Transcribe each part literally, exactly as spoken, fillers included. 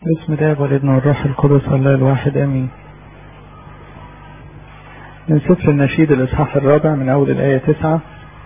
بسم الله والابن والروح القدس الله الواحد امين. من سفر النشيد الاصحاح الرابع من اول الايه تسعة.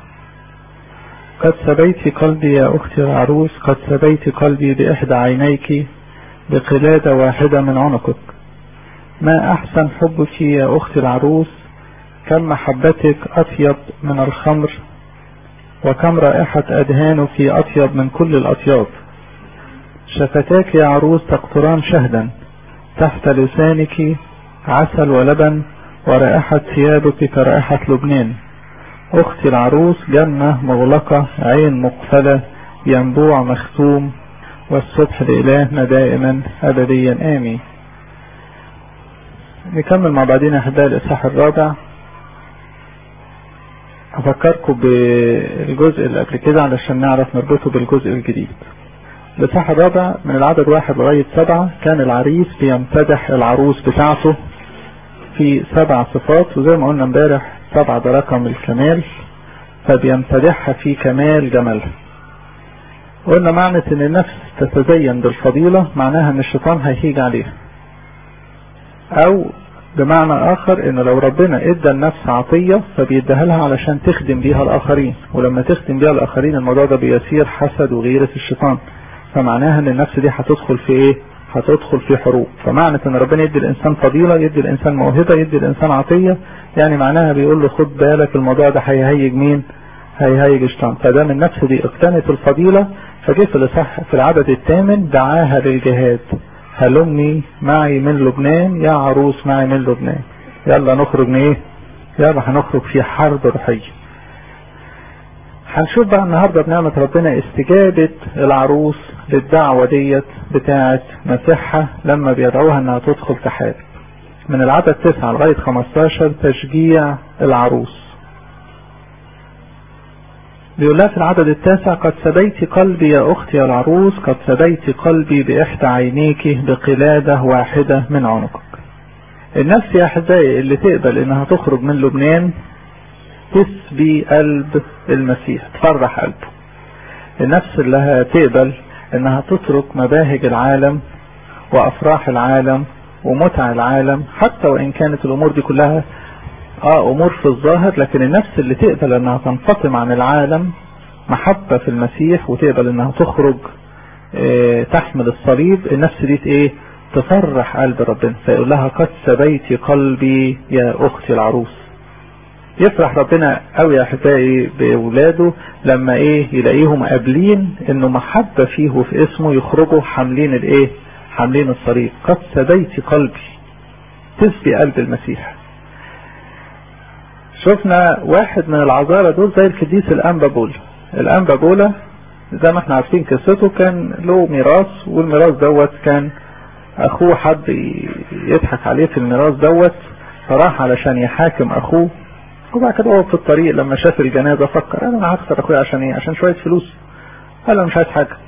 قد سبيت قلبي يا اختي العروس، قد سبيت قلبي باحدى عينيك، بقلادة واحدة من عنقك. ما احسن حبك يا اختي العروس، كم محبتك اطيب من الخمر، وكم رائحة ادهانك اطيب من كل الاطياب. شفتاك يا عروس تقطران شهدا، تحت لسانك عسل ولبن، ورائحة ثيابك كرائحة لبنان. اختي العروس جنة مغلقة، عين مقفلة، ينبوع مختوم، والصبح لإلهنا دائما أبديا آمين. نكمل مع بعضين أحباء الإصحاح الرابع. أفكركم بالجزء اللي قبل كده علشان نعرف نربطه بالجزء الجديد. الإصحاح الرابع من العدد واحد لغاية سبعة كان العريس بيمتدح العروس بتاعته في سبع صفات، وزي ما قلنا امبارح سبعة ده رقم الكمال، فبيمتدحها في كمال جمالها. قلنا معنى ان النفس تتزين بالفضيلة معناها ان الشيطان هيهيج عليها، او بمعنى اخر ان لو ربنا ادى النفس عطية فبيديها لها علشان تخدم بيها الاخرين، ولما تخدم بيها الاخرين الموضوع ده بيصير حسد وغيرة الشيطان، فمعناها ان النفس دي هتدخل في ايه؟ هتدخل في حروب. فمعنى ان ربنا يدي الانسان فضيلة، يدي الانسان موهبة، يدي الانسان عطية، يعني معناها بيقول له خد بالك الموضوع ده هيهيج مين؟ هيهيج الشيطان. فدام النفس دي اقتنت الفضيلة فجه في الاصحاح في العدد الثامن دعاها للجهاد. هلمي معي من لبنان يا عروس، معي من لبنان، يلا نخرج من ايه؟ يلا هنخرج في حرب روحية. هنشوف بقى النهاردة بنعمة ربنا استجابة العروس للدعوة ديت بتاعة مسيحها لما بيدعوها انها تدخل تحارب. من العدد تسعة لغاية خمستاشر تشجيع العروس. بيقول لها في العدد التاسع: قد سبيت قلبي يا اختي العروس، قد سبيت قلبي باحدى عينيك، بقلادة واحدة من عنقك. النفس يا احبائي اللي تقبل انها تخرج من لبنان تسبي قلب المسيح، تفرح قلبه. النفس اللي هتقبل انها تترك مباهج العالم وافراح العالم ومتع العالم، حتى وان كانت الامور دي كلها اه امور في الظاهر، لكن النفس اللي تقبل انها تنفصم عن العالم محبة في المسيح وتقبل انها تخرج اه تحمل الصليب، النفس دي ايه؟ تفرح قلب ربنا. فيقول لها قد سبيت قلبي يا اختي العروس. يفرح ربنا قوي يا احبائي باولاده لما ايه؟ يلاقيهم قابلين انه محبة فيه وفي اسمه يخرجوا حاملين الايه؟ حاملين الصليب. قد سبيت قلبي، تسبي قلب المسيح. شفنا واحد من العذارى دول زي القديس الانبا بولا. الانبا بولا زي ما احنا عارفين قصته، كان له ميراث، والميراث دوت كان اخوه حد يضحك عليه في الميراث دوت، فراح علشان يحاكم اخوه. وبعد كده هو في الطريق لما شاف الجنازة فكر قال انا هخسر اخويا عشان ايه؟ عشان شوية فلوس. قال انا مش عايز حاجة،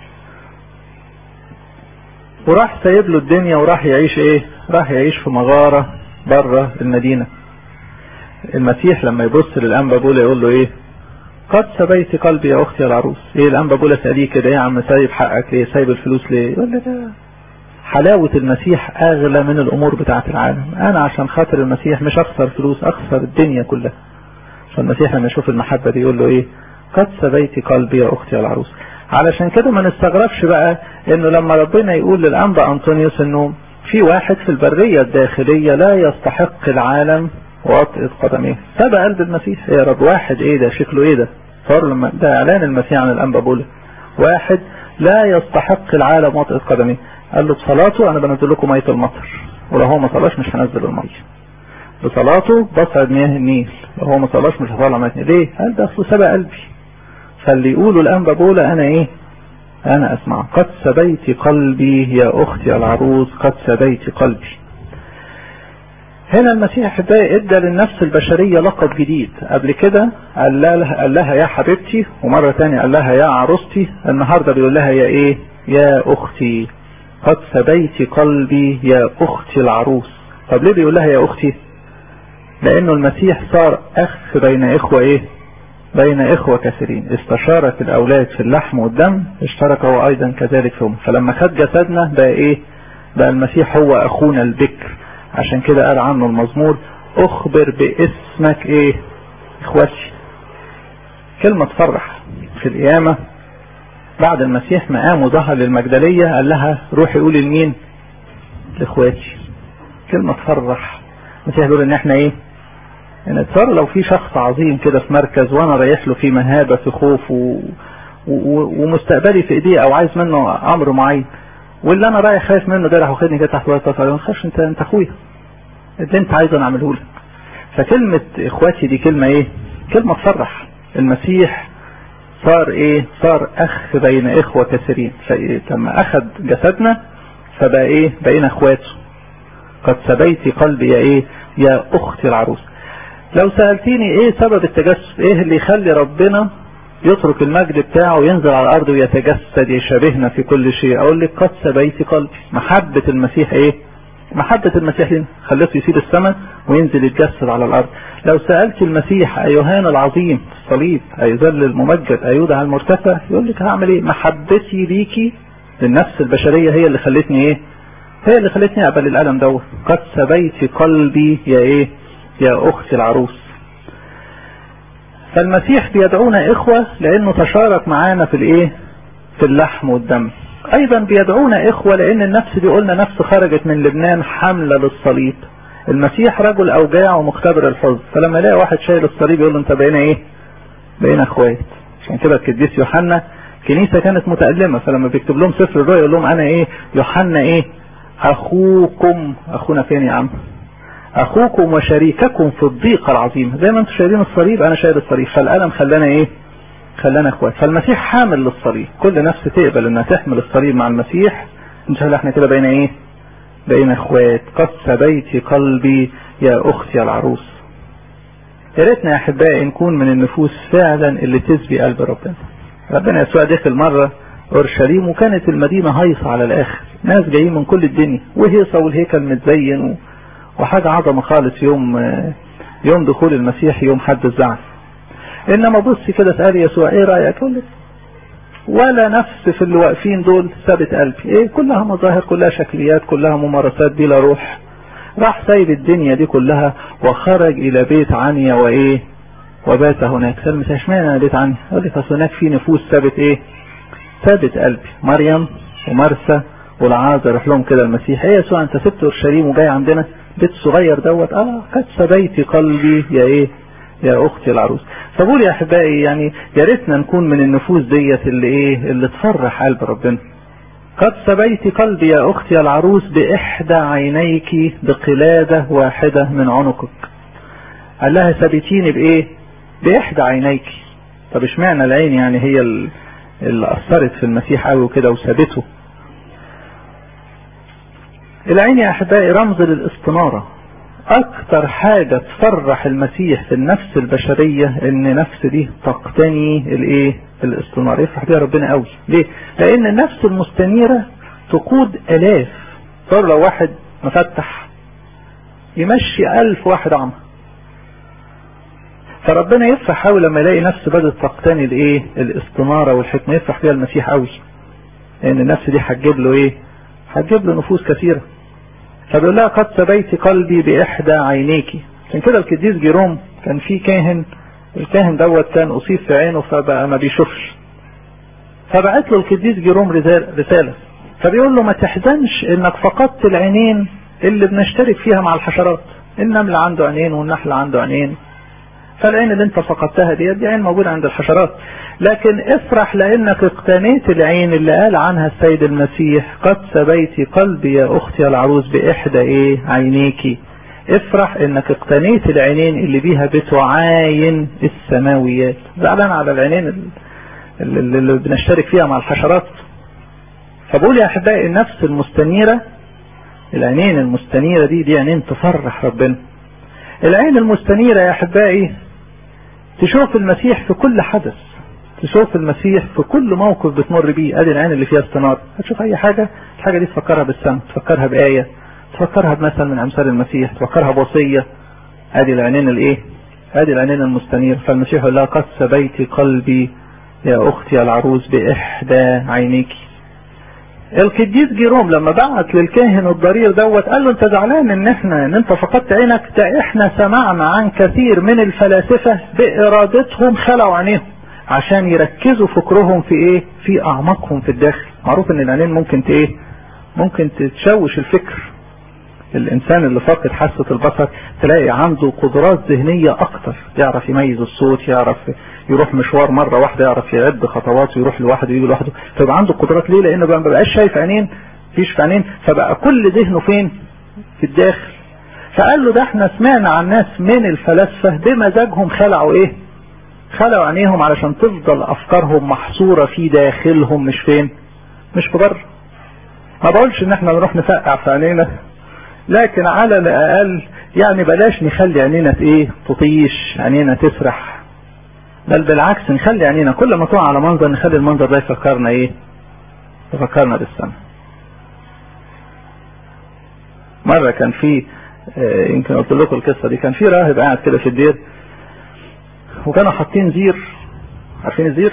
وراح سايب له الدنيا وراح يعيش ايه؟ راح يعيش في مغارة بره المدينة. المسيح لما يبص للانبا بولا يقول له ايه؟ قد سبيت قلبي يا اختي العروس. ايه الانبا بولا سأليه كده؟ ايه يا عم سايب حقك ليه؟ سايب الفلوس ليه؟ يقول له ده حلاوة المسيح اغلى من الامور بتاعت العالم. انا عشان خاطر المسيح مش اخسر فلوس، اخسر الدنيا كلها. فالمسيح لما يشوف المحبة دي يقول له ايه؟ قد سبيت قلبي يا اختي العروس. علشان كده ما نستغربش بقى انه لما ربنا يقول للانبا انطونيوس انه في واحد في البرية الداخلية لا يستحق العالم وطئة قدميه، سبى قلب المسيح. يا رب واحد ايه ده؟ شكله ايه ده؟ صار لما ده اعلان المسيح عن الانبا بولا، واحد لا يستحق العالم وطئة قدميه. قال له بصلاته انا بنزل لكم مية المطر، ولو هو ما صلاش مش هنزل المية. بصلاته بصعد مياه النيل، لو هو ما صلاش مش هطلع مياه النيل. ليه؟ قال ده اصله سبى قلبي. فاللي يقولوا الانبا بولا انا ايه؟ انا اسمع. قد سبيت قلبي يا اختي العروس، قد سبيت قلبي. هنا المسيح بقى ادى للنفس البشرية لقب جديد. قبل كده قال لها, قال لها يا حبيبتي، ومرة تانية قال لها يا عروستي. النهاردة بيقول لها يا ايه؟ يا اختي. قد سبيت قلبي يا اختي العروس. طب ليه بيقول لها يا اختي؟ لانه المسيح صار اخ بين اخوة ايه؟ بين اخوة كثيرين. استشارك الاولاد في اللحم والدم، اشترك هو ايضا كذلك فيهم. فلما خد جسدنا بقى ايه؟ بقى المسيح هو اخونا البكر. عشان كده قال عنه المزمور اخبر باسمك ايه اخواتي. كلمة تفرح. في القيامة بعد المسيح ما قام وظهر للمجدلية قال لها روحي قولي لمين؟ لاخواتي. كلمة تفرح. المسيح بيقول ان احنا ايه؟ ان اتصار لو في شخص عظيم كده في مركز وانا رايح له في مهابة في خوف و... و... ومستقبلي في ايديه او عايز منه امر معين، واللي انا رايح خايف منه ده راح واخدني كده تحت وقت تصالح، ما تخافش انت انت اخويا اللي انت عايز انا اعمله لك. فكلمة اخواتي دي كلمة ايه؟ كلمة تفرح. المسيح صار ايه؟ صار اخ بين اخوة كثيرين. فلما اخذ جسدنا فبقى ايه؟ بقينا اخواته. قد سبيت قلبي يا ايه؟ يا اختي العروس. لو سألتيني ايه سبب التجسد؟ ايه اللي يخلي ربنا يترك المجد بتاعه وينزل على الارض ويتجسد يشابهنا في كل شيء؟ اقول لك قد سبيت قلبي. محبة المسيح ايه؟ محبة المسيح لنا خلته يسيب السماء وينزل يتجسد على الارض. لو سألت المسيح ايوهان العظيم الصليب ايذل الممجد ايودع المرتفع، يقول لك هعمل ايه؟ محبتي ليكي للنفس البشرية هي اللي خلتني ايه؟ هي اللي خلتني اقبل الالم دوت. قد سبيت قلبي يا ايه؟ يا اختي العروس. فالمسيح بيدعونا اخوة لانه تشارك معانا في الايه؟ في اللحم والدم. ايضا بيدعونا اخوة لان النفس دي قلنا نفس خرجت من لبنان حملة للصليب. المسيح رجل اوجاع ومختبر الحزن، فلما يلاقي واحد شايل الصليب يقول له انت بقينا ايه؟ بقينا اخوات. عشان كده القديس يوحنا كنيسة كانت متألمة، فلما بيكتب لهم سفر الرؤيا يقول لهم انا ايه؟ يوحنا ايه؟ اخوكم. اخونا فين يا عم؟ اخوكم وشريككم في الضيقة العظيمة. زي ما انتم شايلين الصليب انا شايل الصليب، فالألم خلانا ايه؟ خلانا اخوات. فالمسيح حامل للصليب. كل نفس تقبل انها تحمل الصليب مع المسيح ان شاء الله احنا كده بقينا ايه؟ بقينا اخوات. قد سبيت قلبي يا اختي العروس. يا ريتنا يا احبائي نكون من النفوس فعلا اللي تسبي قلب ربنا. ربنا يسوع دخل مرة اورشليم وكانت المدينة هيصة على الاخر، ناس جايين من كل الدنيا وهيصة والهيكل متزين و... وحاجة عظمة خالص. يوم يوم دخول المسيح يوم حد الزعف. انما بص كده اسأل يسوع ايه رأيك؟ يقول لك ولا نفس في اللي واقفين دول ثابت قلبي. ايه؟ كلها مظاهر، كلها شكليات، كلها ممارسات بلا روح. راح سايب الدنيا دي كلها وخرج الى بيت عنيا وايه؟ وبات هناك. سلم اشمعنى انا بيت عنيا؟ يقول لك اصل هناك في نفوس ثابت ايه؟ ثابت قلبي. مريم ومرسى والعازر راح لهم كده المسيح. ايه يسوع انت سبت اورشليم وجاي عندنا بيت صغير دوت؟ اه قد سبيت قلبي يا ايه؟ يا اختي العروس. فبقول يا احبائي يعني يا ريتنا نكون من النفوس ديت اللي ايه؟ اللي تفرح قلب ربنا. قد سبيت قلبي يا اختي العروس باحدى عينيك بقلادة واحدة من عنقك. قال لها سبيتيني بايه؟ باحدى عينيك. طب اشمعنى العين يعني هي اللي اثرت في المسيح قوي وكده وسابته؟ العين يا احبائي رمز للاستنارة. اكتر حاجة تفرح المسيح في النفس البشرية ان نفس دي تقتني الايه؟ الاستنارة. يفرح بيها ربنا قوي. ليه؟ لان النفس المستنيرة تقود الاف. صار لو واحد مفتح يمشي الف واحد عمى. فربنا يفرح قوي لما يلاقي نفس بدأت تقتني الايه؟ الاستنارة والحكمة. يفرح بيها المسيح قوي لان النفس دي هتجيب له ايه؟ هتجيب له نفوس كثيرة. فبيقول لها قد سبيت قلبي باحدى عينيكي. عشان كده القديس جيروم كان في كاهن، الكاهن دوت كان اصيب في عينه فبقى ما بيشوفش، فبعت له القديس جيروم رسالة فبيقول له ما تحزنش انك فقدت العينين اللي بنشترك فيها مع الحشرات. النمل عنده عينين والنحل عنده عينين، فالعين اللي انت فقدتها دي دي عين موجودة عند الحشرات. لكن افرح لانك اقتنيت العين اللي قال عنها السيد المسيح قد سبيت قلبي يا اختي العروس باحدى ايه؟ عينيكي. افرح انك اقتنيت العينين اللي بيها بتعاين السماويات. زعلان على العينين اللي, اللي بنشترك فيها مع الحشرات. فبقول يا احبائي النفس المستنيرة، العينين المستنيرة دي دي عينين تفرح ربنا. العين المستنيرة يا احبائي تشوف المسيح في كل حدث، تشوف المسيح في كل موقف بتمر بيه. ادي العين اللي فيها استنارة. هتشوف اي حاجة، الحاجة دي تفكرها بالسماء، تفكرها بآية، تفكرها بمثل من امثال المسيح، تفكرها بوصية. ادي العينين الايه؟ ادي العينين المستنيرة. فالمسيح يقول لها قد سبيت قلبي يا اختي العروس باحدى عينيك. القديس جيروم لما بعت للكاهن الضرير دوت قال له انت زعلان ان احنا ان انت فقدت عينك؟ ده احنا سمعنا عن كثير من الفلاسفة بارادتهم خلعوا عينيهم عشان يركزوا فكرهم في ايه؟ في اعماقهم في الداخل. معروف ان العينين ممكن ت ايه؟ ممكن تتشوش الفكر. الانسان اللي فاقد حاسة البصر تلاقي عنده قدرات ذهنية اكتر، يعرف يميز الصوت، يعرف يروح مشوار مرة واحدة، يعرف يعد خطوات ويروح لوحده ويجي لوحده، فيبقى عنده قدرات. ليه؟ لانه ما بقاش شايف عينين، فيش في عينين، فبقى كل ذهنه فين؟ في الداخل. فقال له ده احنا سمعنا عن ناس من الفلاسفة بمزاجهم خلعوا ايه؟ خلعوا عينيهم علشان تفضل افكارهم محصورة في داخلهم، مش فين؟ مش في بره. ما بقولش ان احنا نروح نفقع في عينينا، لكن على الاقل يعني بلاش نخلي عينينا ايه؟ تطيش، عينينا تسرح، بل بالعكس نخلي عينينا كل ما تقع على منظر نخلي المنظر ده يفكرنا ايه؟ يفكرنا بالسماء. مرة كان في اه يمكن قلت لكم القصة دي، كان في راهب قاعد كده في الدير وكانوا حاطين زير، عارفين الزير؟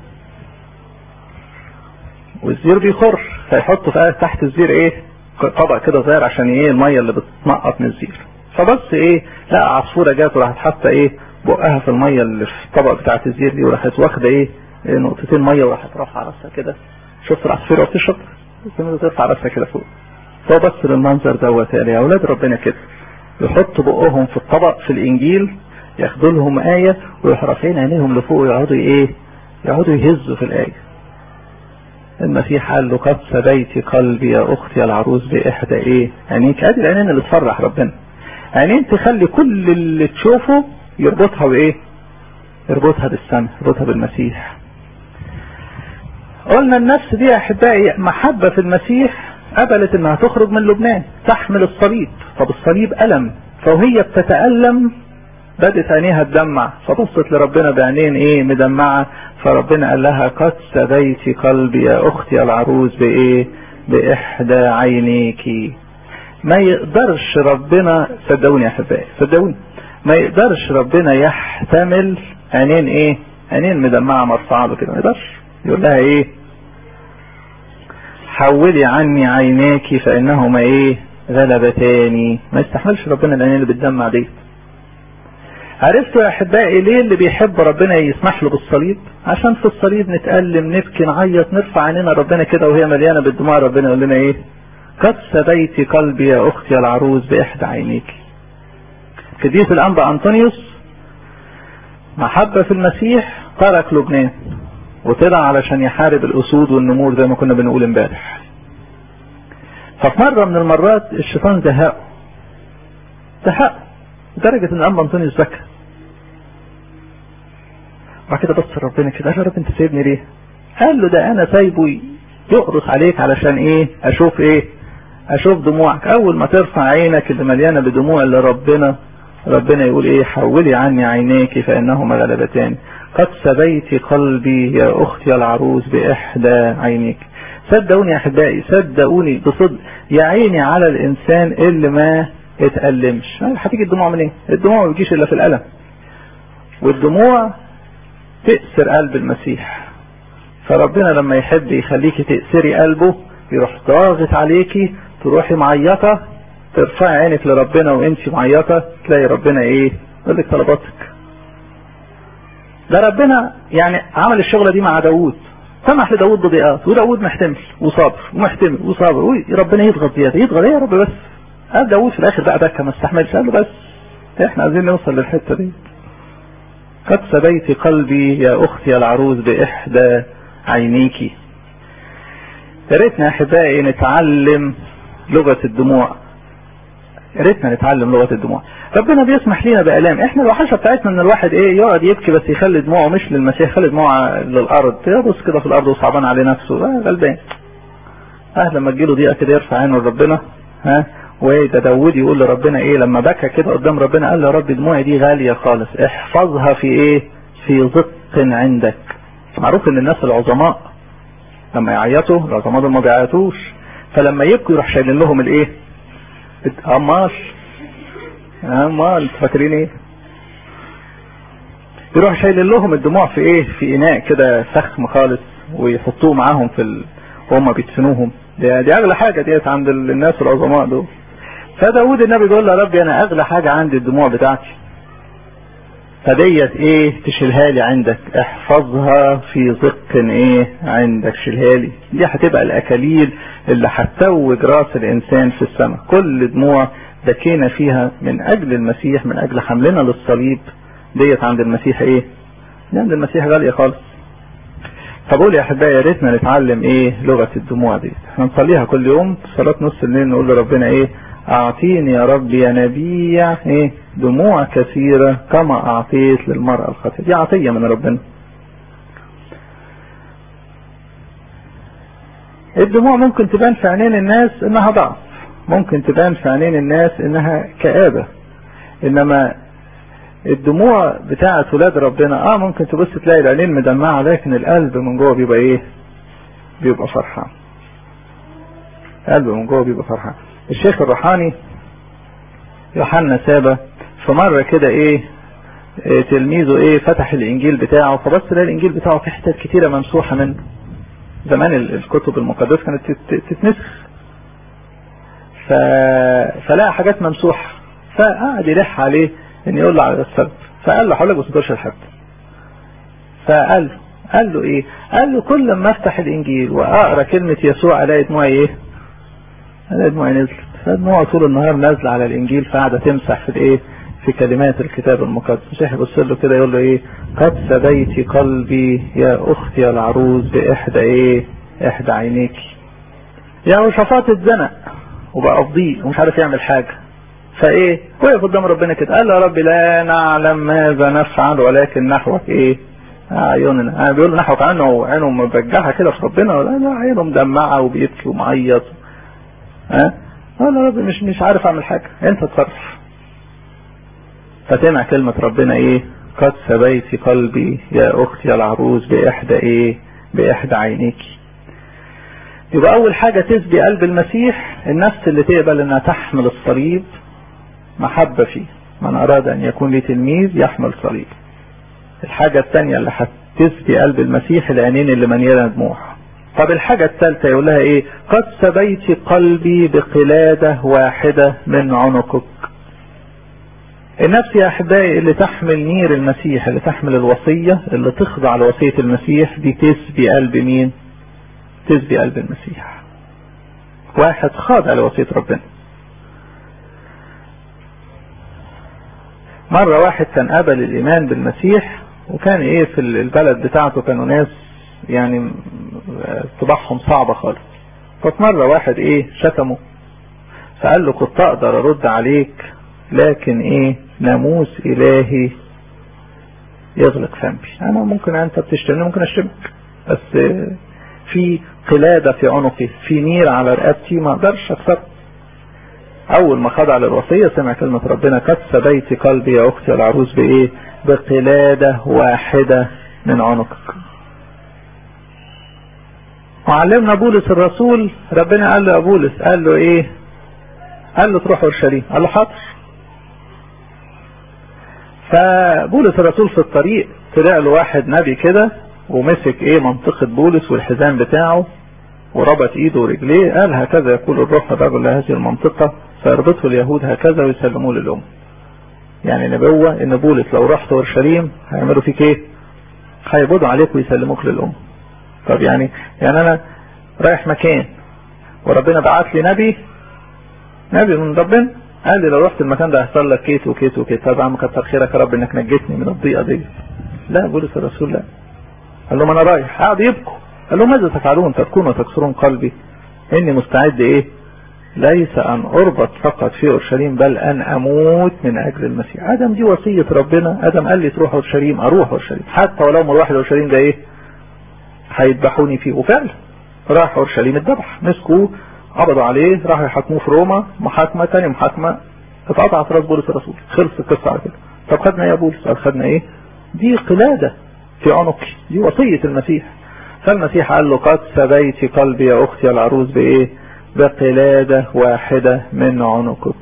والزير بيخر، فيحطوا تحت الزير ايه؟ طبق كده صغير عشان ايه؟ المية اللي بتنقط من الزير. فبص ايه؟ لقى عصفورة جات وراحت حاطه ايه؟ بقها في المية اللي في الطبق بتاعت الزير دي، وراحت واخده ايه؟ نقطتين مية وراحت رافعه راسها كده. شفت العصفورة وهي بتشرب؟ ترفع راسها كده فوق. فهو بص للمنظر دوت، قال يا اولاد ربنا كده يحطوا بقهم في الطبق في الانجيل، ياخدوا لهم آية ويروحوا رافعين عينيهم لفوق ويقعدوا ايه؟ يقعدوا يهزوا في الآية. المسيح قال له قد سبيت قلبي يا اختي العروس باحدى ايه؟ عينيك. ادي العينين اللي تفرح ربنا، عينين تخلي كل اللي تشوفه يربطها بايه؟ يربطها بالسماء، يربطها بالمسيح. قلنا النفس دي يا احبائي محبة في المسيح قبلت انها تخرج من لبنان تحمل الصليب. طب الصليب ألم، فوهي بتتألم بدت عينيها تدمع، فبصت لربنا بعينين ايه؟ مدمعة. فربنا قال لها قد سبيت قلبي يا اختي العروس بايه؟ باحدى عينيكي. ما يقدرش ربنا، صدقوني يا احبائي صدقوني، ما يقدرش ربنا يحتمل عينين ايه؟ عينين مدمعة مرفوعة له كده، ما يقدرش. يقول لها ايه؟ حولي عني عيناكي فانهما ايه؟ غلبتاني. ما يستحملش ربنا العينين اللي بتدمع دي. عرفتوا يا احبائي ليه اللي بيحب ربنا يسمح له بالصليب؟ عشان في الصليب نتألم، نبكي، نعيط، نرفع عينينا ربنا كده وهي مليانة بالدموع، ربنا يقول لنا ايه؟ قد سبيت قلبي يا اختي العروس باحدى عينيك. قديس الانبا انطونيوس محبة في المسيح ترك لبنان وطلع علشان يحارب الاسود والنمور زي ما كنا بنقول امبارح. ففي مرة من المرات الشيطان زهقه زهقه لدرجة ان الانبا انطونيوس بكى. بعد كده بص ربنا كده، قال له رب انت سايبني ليه؟ قال له ده انا سايبه يقرص عليك علشان ايه؟ اشوف ايه؟ اشوف دموعك. اول ما ترفع عينك اللي مليانة بدموع اللي ربنا ربنا يقول ايه؟ حولي عني عينيك فانهما غلبتان. قد سبيت قلبي يا اختي العروس باحدى عينيك. صدقوني يا احبائي صدقوني بصدق، يا عيني على الانسان اللي ما اتألمش. هتيجي الدموع منين؟ إيه؟ الدموع ما بتجيش الا في الألم، والدموع تأسر قلب المسيح. فربنا لما يحب يخليكي تأسري قلبه يروح ضاغط عليكي، تروحي معيطة، ترفعي عينك لربنا وانتي معيطة، تلاقي ربنا ايه؟ يقول لك طلباتك. ده ربنا يعني عمل الشغلة دي مع داوود، سمح لداوود بضيقات، وداوود محتمل وصابر ومحتمل وصابر، ربنا يضغط زيادة، يضغط ايه يا رب بس؟ قال داوود في الاخر بقى بكى ما استحملش، قال له بس احنا عايزين نوصل للحتة دي. قد سبيت قلبي يا اختي العروس باحدى عينيكي. يا ريتنا يا احبائي نتعلم لغة الدموع، يا ريتنا نتعلم لغة الدموع. ربنا بيسمح لنا بآلام، احنا الوحشة بتاعتنا ان الواحد ايه؟ يقعد يبكي بس يخلي دموعه مش للمسيح، يخلي دموعه للارض، يبص كده في الارض وصعبان عليه نفسه، اه غلبان. اه لما تجيله ضيقة كده يرفع عينه لربنا. ها وده داود يقول لربنا ايه لما بكى كده قدام ربنا؟ قال له يا رب دموعي دي غالية خالص، احفظها في ايه؟ في ضق عندك. معروف ان الناس العظماء لما يعيطوا، العظماء دول ما بيعيطوش، فلما يبكوا يروح شايلين لهم الايه؟ امال امال فاكرين ايه؟ يروح شايلين لهم الدموع في ايه؟ في اناء كده فخم خالص، ويحطوه معاهم في ال... وهم بيدفنوهم. دي, دي اغلى حاجة ديت عند الناس العظماء دول. فداود النبي بيقول له يا ربي انا اغلى حاجة عندي الدموع بتاعتي، فديت ايه تشيلها لي عندك، احفظها في زق ايه عندك، شيلها لي، دي هتبقى الاكاليل اللي هتتوج راس الانسان في السماء. كل دموع دكينا فيها من اجل المسيح، من اجل حملنا للصليب، ديت عند المسيح ايه، دي عند المسيح غالية خالص. فبقول يا احبائي يا ريتنا نتعلم ايه لغة الدموع دي. احنا نصليها كل يوم في صلاة نص الليل، نقول لربنا ايه، اعطيني يا رب يا نبيع ايه دموع كثيرة كما اعطيت للمرأة الخاطئة. دي عطية من ربنا. الدموع ممكن تبان في عينين الناس انها ضعف، ممكن تبان في عينين الناس انها كآبة، انما الدموع بتاعة ولاد ربنا اه ممكن تبص تلاقي العينين مدمعة، لكن القلب من جوه بيبقى ايه، بيبقى فرحان. قلب من جوه بيبقى فرحان. الشيخ الروحاني يوحنا سابا في مرة كده ايه, إيه تلميذه ايه فتح الانجيل بتاعه، فبص لقى الانجيل بتاعه في حتت كتيرة ممسوحة منه. زمان الكتب المقدسة كانت تتنسخ، ف... فلقى حاجات ممسوحة، فقعد يلح عليه ان يقول له على السبب. فقال له حولك بس الحد. فقال له قال له ايه قال له كل ما افتح الانجيل واقرا كلمة يسوع الاقي دموعي ايه، الاقي دموعي نزلت. فدموعه طول النهار نازله على الانجيل، فقعدة تمسح في الايه، في كلمات الكتاب المقدس. مش يبص له كده يقول له ايه، قد سبيت قلبي يا اختي العروس باحدى ايه، احدى عينيكي. يا وشفاط اتزنق وبقى في ضيق ومش عارف يعمل حاجه، فايه وقف قدام ربنا كده قال له يا رب لا نعلم ماذا نفعل ولكن نحوك ايه عيوننا. انا بيقول نحوك عنه عينه مبجعه كده في ربنا، ولا لا عينه مدمعه وبيبكي ومعيط. ها قال يا رب مش مش عارف اعمل حاجه، انت اتصرف. فتسمع كلمه ربنا ايه، قد سبيت قلبي يا اختي العروس باحدى ايه، باحدى عينيكي. يبقى اول حاجه تسبي قلب المسيح النفس اللي تقبل انها تحمل الصليب، محبة فيه. من أراد أن يكون لي تلميذ يحمل صليب. الحاجة الثانية اللي هتسبي قلب المسيح العينين اللي مليانة دموع. طب الحاجة الثالثة يقول لها إيه، قد سبيت قلبي بقلادة واحدة من عنقك. النفس يا أحبائي اللي تحمل نير المسيح، اللي تحمل الوصية، اللي تخضع لوصية المسيح، دي تسبي قلب مين؟ تسبي قلب المسيح. واحد خاضع لوصية ربنا. مرة واحد كان قبل الإيمان بالمسيح، وكان إيه في البلد بتاعته كانوا ناس يعني طباعهم صعبة خالص. فمرة واحد إيه شتمه، فقال له كنت أقدر أرد عليك لكن إيه ناموس إلهي يغلق فمي. أنا ممكن أنت بتشتمني ممكن أشتمك، بس في قلادة في عنقي، في نير على رقبتي ما أقدرش أكسر. اول ما خضع للوصية سمع كلمة ربنا قد سبيت قلبي يا اختي العروس بايه، بقلادة واحدة من عنقك. وعلمنا بولس الرسول، ربنا قال له يا بولس، قال له ايه، قال له تروح اورشليم، قال له حاضر. فبولس الرسول في الطريق طلع له واحد نبي كده ومسك ايه منطقة بولس والحزام بتاعه وربط ايده ورجليه، قال هكذا يقول الروح الرجل لهذه المنطقة فيربطه اليهود هكذا ويسلموه للأم. يعني نبوة ان بولس لو رحت اورشليم هيعملوا فيك ايه، هيبضوا عليك ويسلموك للأم. طب يعني يعني انا رايح مكان وربنا بعت لي نبي نبي من ربنا قال لي لو رحت المكان ده هيحصل لك كيت وكيت وكيت. طب عم كتر خيرك يا رب انك نجيتني من الضيقة دي. لا بولس الرسول لا، قال لهم انا رايح. قعد يبكوا، قال لهم ماذا تفعلون تبكون وتكسرون قلبي، اني مستعد ايه ليس ان اربط فقط في اورشليم بل ان اموت من اجل المسيح. ادم دي وصية ربنا، ادم قال لي تروح اورشليم اروح اورشليم، حتى ولو مروح اورشليم ده ايه هيذبحوني فيه. وفعلا راح اورشليم اتذبح، مسكوه قبضوا عليه راحوا يحاكموه في روما، محاكمة تاني محاكمة اتقطعت راس بولس الرسول، خلص القصة على كده. طب خدنا ايه يا بولس؟ قال خدنا ايه، دي قلادة في عنقي، دي وصية المسيح. فالمسيح قال له قد سبيت قلبي يا اختي العروس بايه، بقلادة واحدة من عنقك.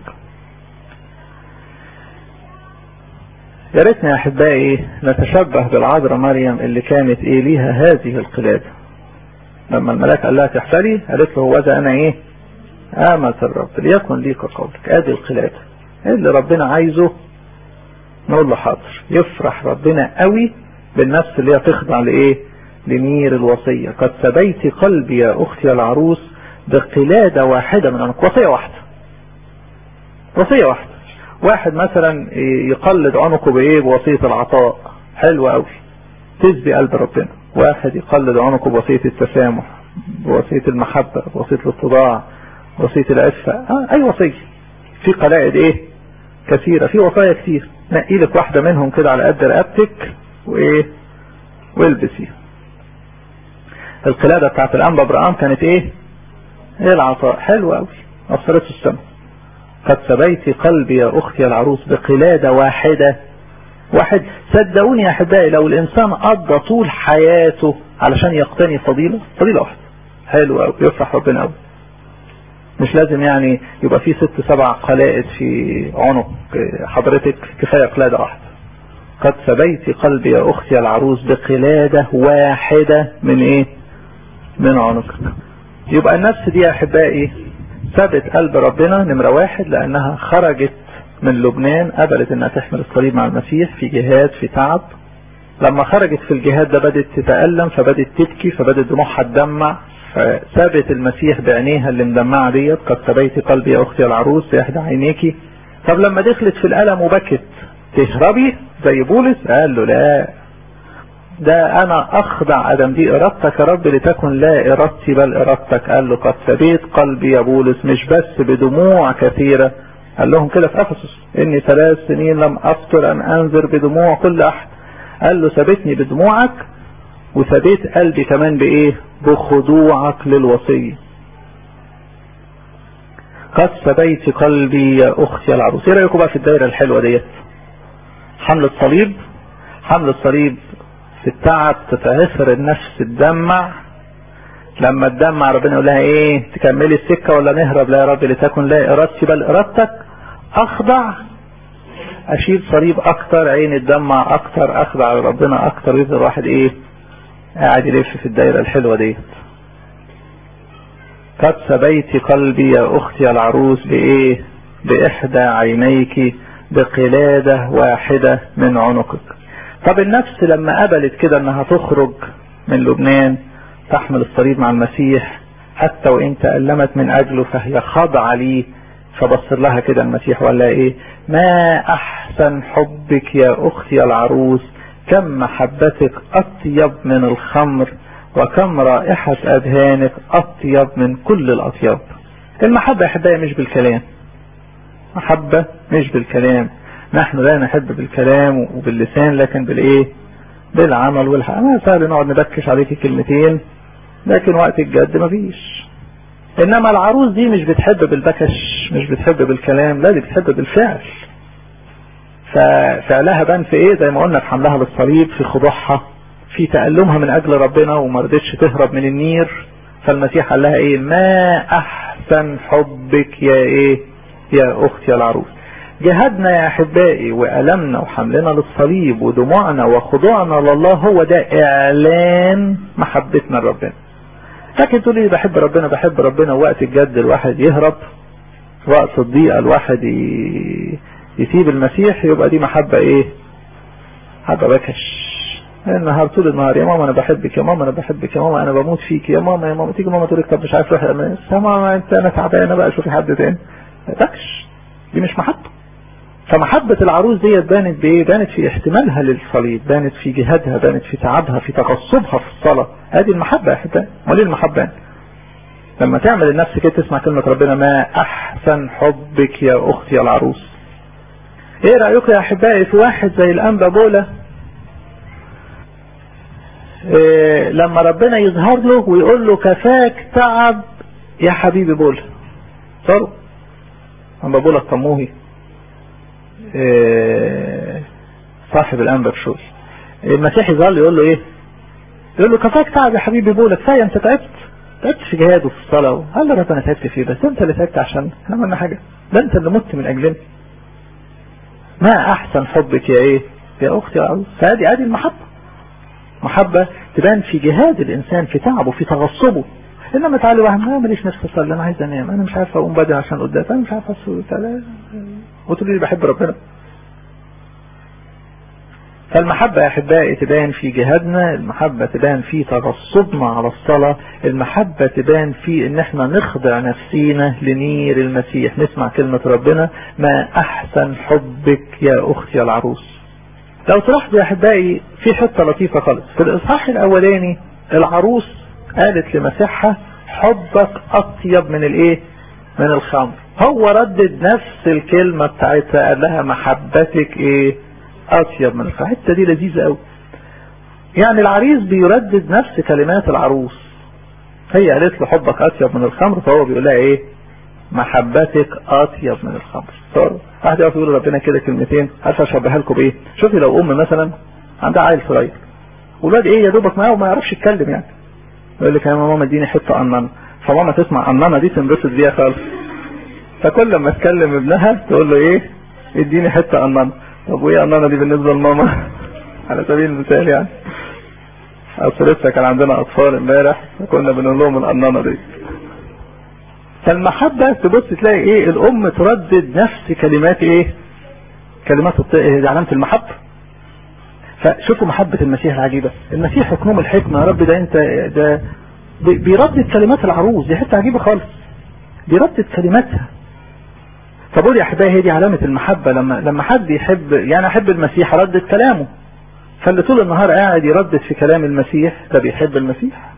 يا ريتنا يا احبائي نتشبه بالعذراء مريم اللي كانت ايه ليها هذه القلادة. لما الملاك قال لها تحفلي قالت له وذا انا ايه آمة الرب ليكن ليك قولك. ادي القلادة اللي ربنا عايزه نقول له حاضر. يفرح ربنا قوي بالنفس اللي هي تخضع لايه لنير الوصية. قد سبيت قلبي يا اختي العروس بقلادة واحدة من عنق. وصية واحدة وصية واحدة. واحد مثلا يقلد عنقه بايه بوصية العطاء حلوة قوي تسبي قلب ربنا. واحد يقلد عنقه بوصية التسامح بوصية المحبة بوصية الاتضاع وصية العفة. آه اي وصية. في قلائد ايه كثيرة في وصايا كثير. نقي لك واحدة منهم كده على قد رقبتك وايه والبسيها. القلادة بتاعت الانبا برقام كانت ايه ايه العطاء حلوة قوي أبصرته السماء. قد سبيت قلبي يا اختي العروس بقلادة واحدة. واحد صدقوني يا احبائي لو الانسان قضى طول حياته علشان يقتني فضيلة فضيلة واحدة حلوة قوي يفرح ربنا قوي. مش لازم يعني يبقى في ست سبع قلائد في عنق حضرتك كفاية قلادة واحدة. قد سبيت قلبي يا اختي العروس بقلادة واحدة من ايه من عنقك. يبقى النفس دي يا احبائي ثبت قلب ربنا نمرة واحد لانها خرجت من لبنان قبلت انها تحمل الصليب مع المسيح في جهاد في تعب. لما خرجت في الجهاد ده بدت تتألم فبدت تبكي فبدت دموعها تدمع فثابت المسيح بعينيها اللي مدمعة ديت. قد سبيت قلبي يا اختي العروس بإحدى عينيكي. طب لما دخلت في الألم وبكت تهربي زي بولس قال له لا ده انا اخضع ادم دي ارادتك يا رب لتكن لا ارادتي بل ارادتك. قال له قد سبيت قلبي يا بولس مش بس بدموع كثيرة. قال لهم كده في افسس اني ثلاث سنين لم افطر ان انذر بدموع كل احد. قال له ثبتني بدموعك وثبت قلبي كمان بايه بخضوعك للوصية. قد سبيت قلبي يا اختي العروس. ايه رايكم بقى في الدائرة الحلوة ديت حمل الصليب. حمل الصليب في التعب تتعثر النفس تدمع. لما تدمع ربنا يقول لها ايه تكملي السكة ولا نهرب؟ لا يا رب لتكن لا ارادتي بل ارادتك. اخضع اشيل صليب اكتر عيني تدمع اكتر اخضع لربنا اكتر. يفضل واحد ايه قاعد يلف في الدائرة الحلوة دي. قد سبيت قلبي يا اختي العروس بايه باحدى عينيك بقلادة واحدة من عنقك. طب النفس لما قبلت كده انها تخرج من لبنان تحمل الصليب مع المسيح حتى وان تألمت من اجله فهي خاضعة ليه. فبصر لها كده المسيح وقال لها ايه ما احسن حبك يا اختي العروس كم محبتك اطيب من الخمر وكم رائحة اذهانك اطيب من كل الاطياب. المحبة يا احبائي مش بالكلام. محبة مش بالكلام. نحن لا نحب بالكلام وباللسان لكن بالايه بالعمل والحق. ما سهل نقعد نبكش عليك كلمتين لكن وقت الجد مفيش. انما العروس دي مش بتحب بالبكش مش بتحب بالكلام لا دي بتحب بالفعل. ففعلها بان في ايه زي ما قلنا في حملها للصليب في خضوعها في تألمها من اجل ربنا وما رضتش تهرب من النير. فالمسيح قال لها ايه ما احسن حبك يا ايه يا اختي العروس. جهادنا يا احبائي وألمنا وحملنا للصليب ودموعنا وخضوعنا لله هو ده اعلان محبتنا لربنا. لكن تقول لي بحب ربنا بحب ربنا وقت الجد الواحد يهرب وقت الضيقة الواحد يسيب المسيح يبقى دي محبة ايه محبة بكش. النهار طول النهار يا ماما انا بحبك يا ماما انا بحبك يا ماما انا بموت فيك يا ماما يا ماما تيجي ماما تقول لك طب مش عارف روح يا ماما انت انا تعبانه بقى شوفي حد تاني. بكش دي مش محبة. فمحبة العروس دي بانت بايه بانت في احتمالها للصليب بانت في جهادها بانت في تعبها في تقصبها في الصلاة. هذه المحبة يا حبايبي. وليه المحبة لما تعمل النفس كده تسمع كلمة ربنا ما احسن حبك يا اختي العروس. ايه رأيك يا احبائي في واحد زي الانبا بولا إيه لما ربنا يظهر له ويقول له كفاك تعب يا حبيبي بولا. صاروا انبا بولا الطموهي إيه صاحب الانبا بشوي المسيح يظهر له يقول له ايه يقول له كفاك تعب يا حبيبي بولا كفايه انت تعبت تعبت في جهاده في الصلاه. قال له رب انا تعبت فيه بس انت اللي تعبت عشان احنا عملنا حاجه ده انت اللي مت من اجلنا. ما احسن حبك يا ايه يا اختي يا عروس. فهذه هذه المحبه. محبة تبان في جهاد الانسان، في تعبه، في تغصبه. انما تعالي واحد ما ماليش نفسي اصلي، انا عايز انام، انا مش عارف اقوم بدري عشان قدام، انا مش عارف اصلي، وتقولي لي بحب ربنا. فالمحبة يا احبائي تبان في جهادنا، المحبة تبان في تغصبنا على الصلاة، المحبة تبان في ان احنا نخضع نفسينا لنير المسيح، نسمع كلمة ربنا ما احسن حبك يا اختي العروس. لو تلاحظوا يا احبائي في حتة لطيفة خالص في الاصحاح الاولاني، العروس قالت لمسيحها حبك اطيب من الايه؟ من الخمر. هو ردد نفس الكلمة بتاعتها، قال لها محبتك ايه؟ اطيب من الخمر. الحته دي لذيذه قوي. يعني العريس بيردد نفس كلمات العروس، هي قالت له حبك اطيب من الخمر، فهو بيقول لها ايه؟ محبتك اطيب من الخمر. واحد يقف يقول ربنا كده كلمتين، عارف اشبهها لكم بايه؟ شوفي لو ام مثلا عندها عيل صغير، والواد ايه يا دوبك معاه وما يعرفش يتكلم، يعني يقول لك يا ماما اديني حته قننه، فماما تسمع قننه دي تنبسط بيها خالص، فكل لما تكلم ابنها تقول له ايه؟ اديني حته قننه. طب وايه قننه دي بالنسبه لماما؟ على سبيل المثال يعني، اصل لسه كان عندنا اطفال امبارح فكنا بنقول لهم القننه دي. فالمحبه تبص تلاقي ايه؟ الام تردد نفس كلمات ايه؟ كلمات دي علامه المحبه. فشوفوا محبه المسيح العجيبه، المسيح يكنوم الحكمه، يا رب ده انت ده بيردد كلمات العروس، دي حته عجيبه خالص، بيردد كلماتها. فبقول يا احبائي هي دي علامه المحبه، لما لما حد يحب، يعني احب المسيح ردد كلامه، فاللي طول النهار قاعد يردد في كلام المسيح ده بيحب المسيح.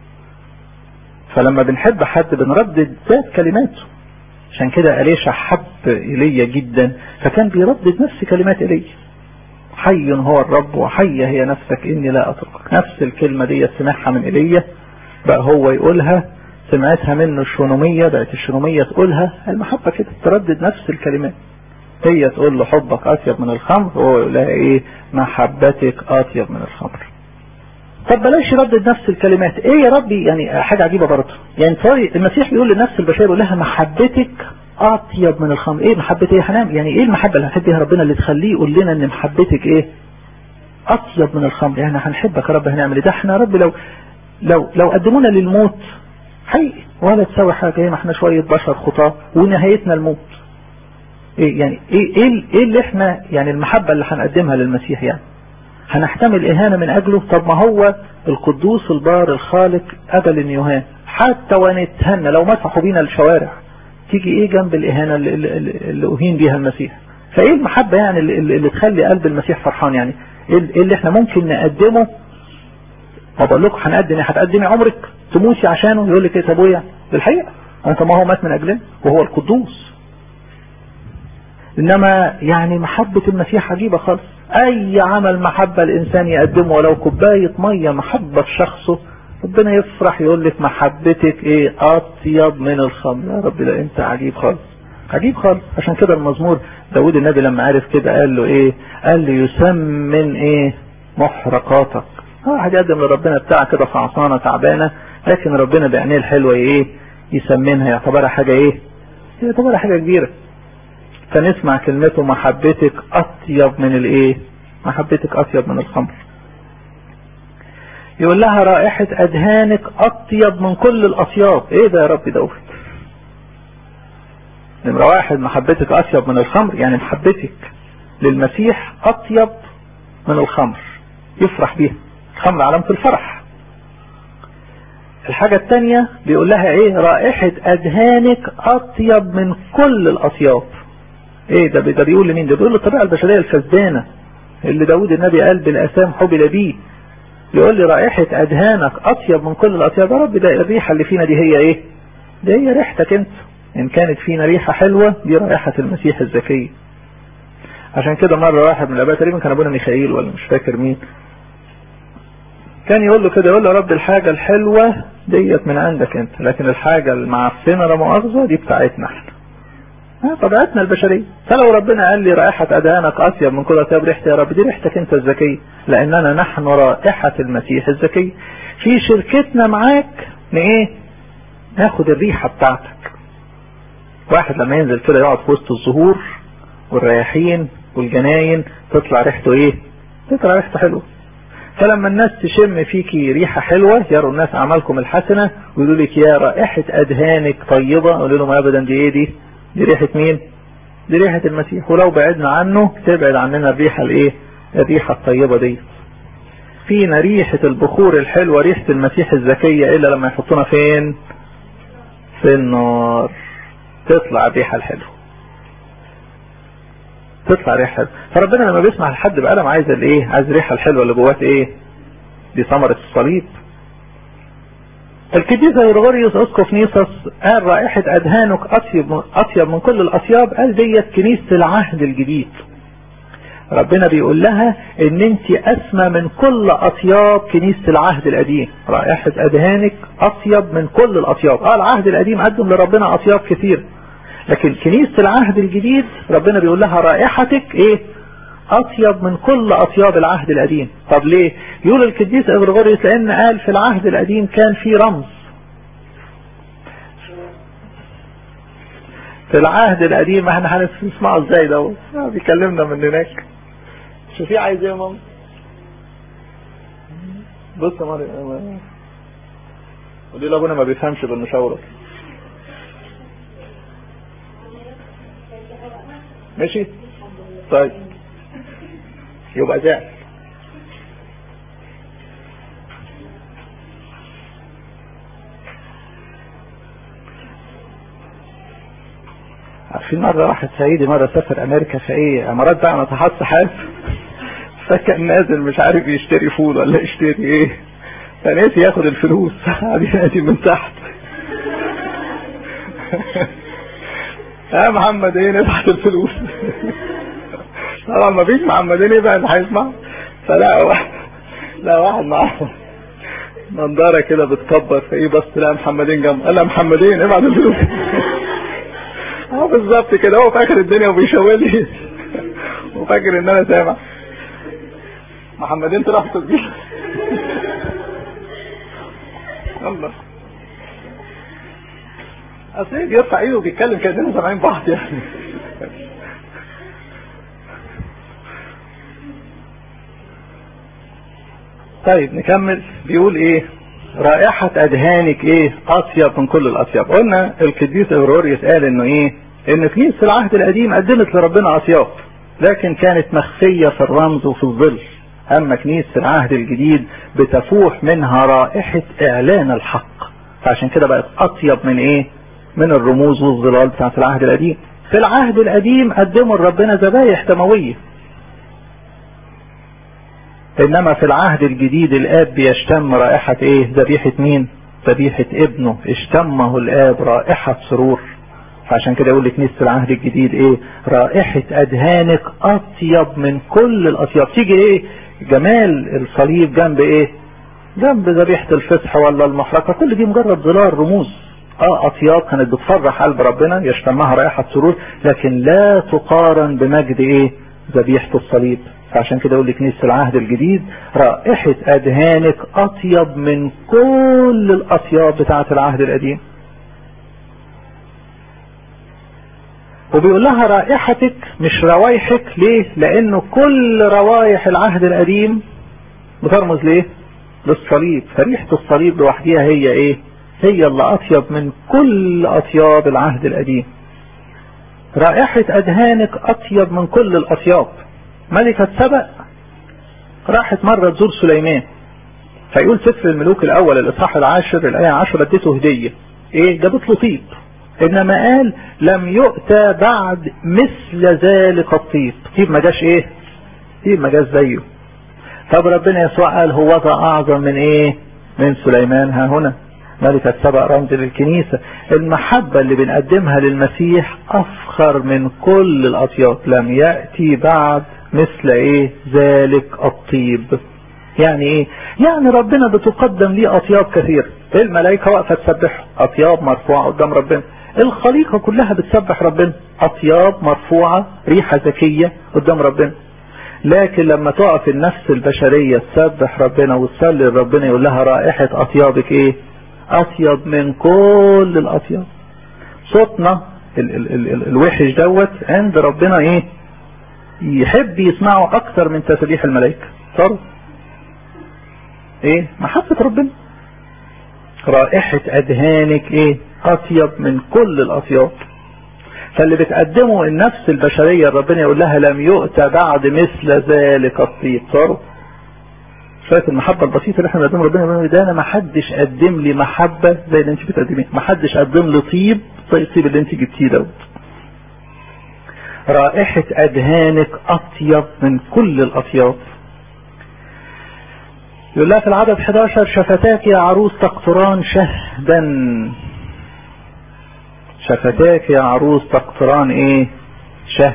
فلما بنحب حد بنردد ذات كلماته. عشان كده أليشع حب إيليا جدا، فكان بيردد نفس كلمات إيليا، حي هو الرب وحي هي نفسك إني لا أتركك. نفس الكلمة دي سمعها من إيليا، بقى هو يقولها، سمعتها منه الشونومية، بقت الشونومية تقولها. المحبة كده تردد نفس الكلمات، هي تقول له حبك أطيب من الخمر، وهو يقول لها إيه؟ محبتك أطيب من الخمر. طب بلاش يردد نفس الكلمات، ايه يا ربي؟ يعني حاجة عجيبة برضه، يعني طاري المسيح بيقول للنفس البشرية، يقول لها محبتك اطيب من الخمر. ايه محبتك؟ ايه حنام؟ يعني ايه المحبة اللي هنحب بيها ربنا اللي تخليه يقول لنا ان محبتك ايه؟ اطيب من الخمر. يعني هنحبك يا رب، هنعمل ايه؟ ده احنا يا رب لو لو لو قدمونا للموت حقيقي ولا تسوي حاجة، ايه ما احنا شوية بشر خطاة ونهايتنا الموت. ايه يعني ايه ايه, إيه اللي احنا يعني المحبة اللي هنقدمها للمسيح؟ يعني هنحتمل اهانة من اجله؟ طب ما هو القدوس البار الخالق قبل ان يهان، حتى ونتهنى لو مسحوا بينا الشوارع، تيجي ايه جنب الاهانة اللي, اللي, اللي اهين بيها المسيح؟ فايه المحبة يعني اللي, اللي تخلي قلب المسيح فرحان؟ يعني ايه اللي احنا ممكن نقدمه؟ ما بقول لكم هنقدم، هتقدمي عمرك تموتي عشانه؟ يقول لك ايه؟ طب ويا بالحقيقة انت ما هو مات من اجلنا وهو القدوس. انما يعني محبة المسيح عجيبة خالص، اي عمل محبة الانسان يقدمه ولو كوباية مية محبة شخصه، ربنا يفرح يقول لك محبتك ايه؟ اطيب من الخمر. يا رب ده انت عجيب خالص، عجيب خالص. عشان كده المزمور داود النبي لما عرف كده قال له ايه؟ قال له يسمن ايه؟ محرقاتك. واحد يقدم لربنا بتاع كده صعصانة تعبانة، لكن ربنا بعينيه الحلوة ايه؟ يسمنها، يعتبرها حاجة ايه؟ يعتبرها حاجة كبيرة. فنسمع كلمته محبتك اطيب من الايه؟ محبتك اطيب من الخمر. يقول لها رائحة اذهانك اطيب من كل الاطياب. ايه ده يا رب دوت؟ نمرة واحد محبتك اطيب من الخمر، يعني محبتك للمسيح اطيب من الخمر، يفرح بيها. الخمر علامة الفرح. الحاجة الثانية بيقول لها ايه؟ رائحة اذهانك اطيب من كل الاطياب. ايه ده؟ ده بيقول لمين؟ ده بيقول للطبيعة البشرية الفسدانة اللي داود النبي قال بالاسام حبل بيه. يقول لي رائحة اذهانك اطيب من كل الاطياب. يا رب ده الريحة اللي فينا دي هي ايه؟ ده هي ريحتك انت. ان كانت فينا ريحة حلوة دي رائحة المسيح الزكية. عشان كده مرة واحد من الاباء تقريبا كان ابونا ميخائيل ولا مش فاكر مين، كان يقول له كده، يقول له يا رب الحاجة الحلوة ديت من عندك انت، لكن الحاجة المعفنة لا مؤاخذة دي بتاعتنا احنا، طبيعتنا البشرية. فلو ربنا قال لي رائحة اذهانك اطيب من كل اطياب، ريحتي يا رب دي ريحتك انت الزكية، لاننا نحن رائحة المسيح الزكية. في شركتنا معاك ايه؟ ناخد الريحة بتاعتك. واحد لما ينزل كده يقعد في وسط الزهور والرياحين والجناين، تطلع ريحته ايه؟ تطلع ريحته حلوة. فلما الناس تشم فيكي ريحة حلوة يروا الناس أعمالكم الحسنة ويقولوا لك يا رائحة أدهانك طيبة، قولوا لهم أبدا دي إيه دي؟ دي ريحة مين؟ دي ريحة المسيح. ولو بعدنا عنه تبعد عننا الريحة الإيه؟ الريحة الطيبة دي. فينا ريحة البخور الحلوة ريحة المسيح الزكية، إلا لما يحطونا فين؟ في النار تطلع الريحة الحلوة، تطلع ريحة حلوة. فربنا لما بيسمع لحد بقلم عايز الايه؟ عايز الريحة الحلوة اللي جواه ايه؟ دي ثمرة الصليب. القديس غريغوريوس اسقف نيسوس قال رائحة أدهانك أطيب أطيب من كل الأطياب، قال ديت كنيسة العهد الجديد. ربنا بيقول لها ان انت اسمى من كل اطياب كنيسة العهد القديم، رائحة أدهانك اطيب من كل الاطياب. اه العهد القديم قدم لربنا اطياب كثير، لكن كنيسة العهد الجديد ربنا بيقول لها رائحتك ايه؟ اطيب من كل اطياب العهد القديم. طب ليه؟ يقول القديس غريغوريوس لان قال في العهد القديم كان في رمز. في العهد القديم احنا هنسمعه ازاي ده؟ بيكلمنا من هناك. شوفي عايز ايه يا ماما؟ بص يا ماما، قولي له ابونا ما بيفهمش بالمشاورة. ماشي؟ طيب يبقى زعل. عارفين مرة واحد صعيدي مرة سافر امريكا في ايه امارات بقى ما تحص حال، فكان نازل مش عارف يشتري فول ولا يشتري ايه، فناسي ياخد الفلوس قاعد ينادي من تحت يا محمد ايه نبعت الفلوس. طبعا ما فيش محمدين ايه بقى اللي هيسمع. فلا واحد لا واحد معاه منظره كده بتكبر فايه بس لا محمدين جنب، قال لا محمدين ابعت الفلوس. اه بالظبط كده، هو فاكر الدنيا وبيشاور لي وفاكر ان انا سامع. محمدين تروح تسجيل الله، اصل ايه بيرفع ايده وبيتكلم كاننا سامعين بعض يعني. طيب نكمل. بيقول ايه؟ رائحة أدهانك ايه؟ اطيب من كل الاطياب. قلنا القديس غريغوريوس قال انه ايه؟ ان كنيسة العهد القديم قدمت لربنا اطياب لكن كانت مخفية في الرمز وفي الظل، اما كنيسة العهد الجديد بتفوح منها رائحة اعلان الحق، فعشان كده بقت اطيب من ايه؟ من الرموز والظلال بتاعت العهد القديم. في العهد القديم قدموا لربنا ذبايح دموية، انما في العهد الجديد الاب بيشتم رائحة ايه؟ ذبيحة مين؟ ذبيحة ابنه، اشتمه الاب رائحة سرور. فعشان كده يقول لك كنيسة العهد الجديد ايه؟ رائحة أدهانك اطيب من كل الاطياب. تيجي ايه؟ جمال الصليب جنب ايه؟ جنب ذبيحة الفصح ولا المحرقة، كل دي مجرد ظلال رموز. اه اطياب كانت بتفرح قلب ربنا يشتمها رائحة سرور، لكن لا تقارن بمجد ايه؟ ذبيحة الصليب. فعشان كده يقول لك كنيسة العهد الجديد رائحة أدهانك اطيب من كل الاطياب بتاعة العهد القديم. وبيقول لها رائحتك مش روايحك. ليه؟ لانه كل روايح العهد القديم بترمز ليه؟ للصليب. فريحة الصليب لوحدها هي ايه؟ هي اللي اطيب من كل اطياب العهد القديم. رائحة أدهانك اطيب من كل الاطياب. ملكة سبأ راحت مرة تزور سليمان، فيقول سفر الملوك الاول الاصحاح العاشر الايه عشرة اديته هدية ايه؟ جابت له طيب، انما قال لم يؤتى بعد مثل ذلك الطيب. طيب ما جاش ايه؟ طيب ما جاش زيه. طب ربنا يسوع قال هو ذا اعظم من ايه؟ من سليمان. ها هنا ملكة سبأ رمز للكنيسة. المحبة اللي بنقدمها للمسيح افخر من كل الاطياب. لم يأتي بعد مثل ايه؟ ذلك الطيب. يعني ايه؟ يعني ربنا بتقدم ليه اطياب كثير. الملائكة واقفة تسبح، اطياب مرفوعة قدام ربنا. الخليقة كلها بتسبح ربنا، اطياب مرفوعة ريحة زكية قدام ربنا. لكن لما تقف النفس البشرية تسبح ربنا وتصلي لربنا يقول لها رائحة اطيابك ايه؟ اطيب من كل الاطياب. صوتنا ال ال ال ال الوحش دوت عند ربنا ايه؟ يحب يسمعه اكتر من تسبيح الملائكة. صار ايه؟ محبة ربنا. رائحة اذهانك ايه؟ اطيب من كل الاطياب. فاللي بتقدمه النفس البشرية ربنا يقول لها لم يؤتى بعد مثل ذلك الطيب. صاروا شوية المحبة البسيطة اللي احنا بنقدمها ربنا يقول ده انا ما حدش قدم لي محبة زي اللي انت بتقدميها، ما حدش قدم لي طيب زي الطيب اللي انت جبتيه دوت. رائحة اذهانك اطيب من كل الاطياب. يقول لها في العدد احد عشر شفتاك يا عروس تقطران شهدا. شفتاك يا عروس تقطران ايه؟ شهد.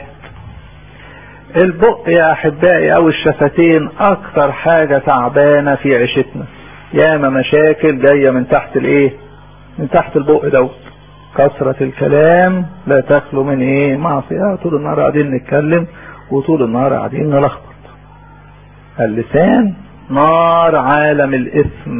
البق يا احبائي او الشفتين اكثر حاجة تعبانة في عيشتنا. ياما مشاكل جاية من تحت الايه؟ من تحت البق دوت. كثرة الكلام لا تخلو من ايه؟ معصية. طول النهار قاعدين نتكلم وطول النهار قاعدين نلخبط. اللسان نار عالم الاثم.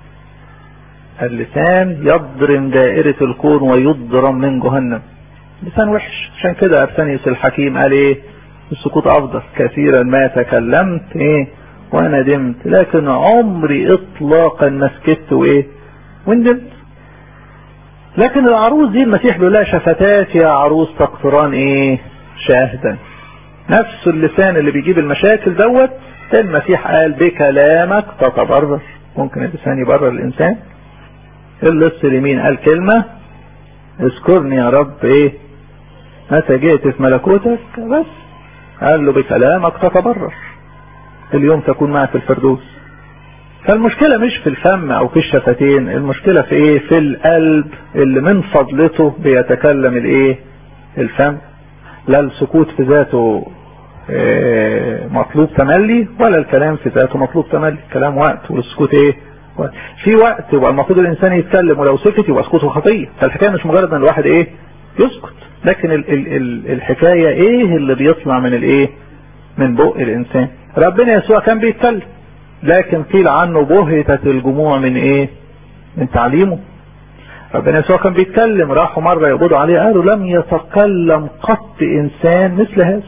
اللسان يضرم دائرة الكون ويضرم من جهنم. لسان وحش. عشان كده ارسانيوس الحكيم قال ايه؟ السكوت افضل. كثيرا ما تكلمت ايه وندمت لكن عمري اطلاقا ما سكت وايه وندمت. لكن العروس دي المسيح بيقول لها شفتاك يا عروس تقطران ايه؟ شاهدا. نفس اللسان اللي بيجيب المشاكل دوت المسيح قال بكلامك تتبرر. ممكن اللسان يبرر الانسان. اللص اليمين قال كلمة اذكرني يا رب ايه متى جئت في ملكوتك، بس قال له بكلامك تتبرر اليوم تكون معك في الفردوس. فالمشكلة مش في الفم او في الشفتين، المشكلة في ايه؟ في القلب اللي من فضلته بيتكلم الايه؟ الفم. لا السكوت في ذاته ايه مطلوب تملي، ولا الكلام في ذاته مطلوب تملي. الكلام وقت والسكوت ايه؟ وقت. في وقت يبقى المفروض الانسان يتكلم ولو سكت يبقى سكوته خطية. فالحكاية مش مجرد ان الواحد ايه؟ يسكت، لكن ال ال ال الحكاية ايه اللي بيطلع من الايه؟ من بق الانسان. ربنا يسوع كان بيتكلم لكن قيل عنه بهتت الجموع من ايه؟ من تعليمه. ربنا يسوع كان بيتكلم، راحوا مرة يقبضوا عليه قالوا لم يتكلم قط انسان مثل هذا.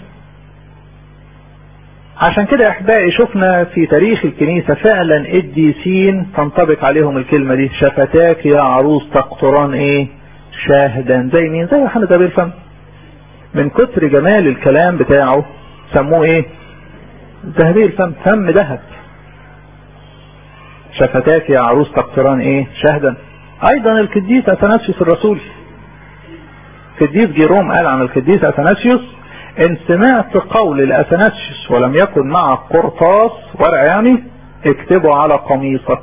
عشان كده احبائي شفنا في تاريخ الكنيسة فعلا القديسين تنطبق عليهم الكلمة دي شفتاك يا عروس تقطران ايه؟ شاهدا. زي مين؟ زي يوحنا ذهبي الفم. من كتر جمال الكلام بتاعه سموه ايه؟ ذهبي الفم، فم ذهب. شفتاك يا عروس تقطران ايه؟ شهدا. ايضا القديس اثناسيوس الرسول، القديس جيروم قال عن القديس اثناسيوس ان سمعت قول الاثناسيوس ولم يكن معك قرطاس ورقة يعني اكتبه على قميصك.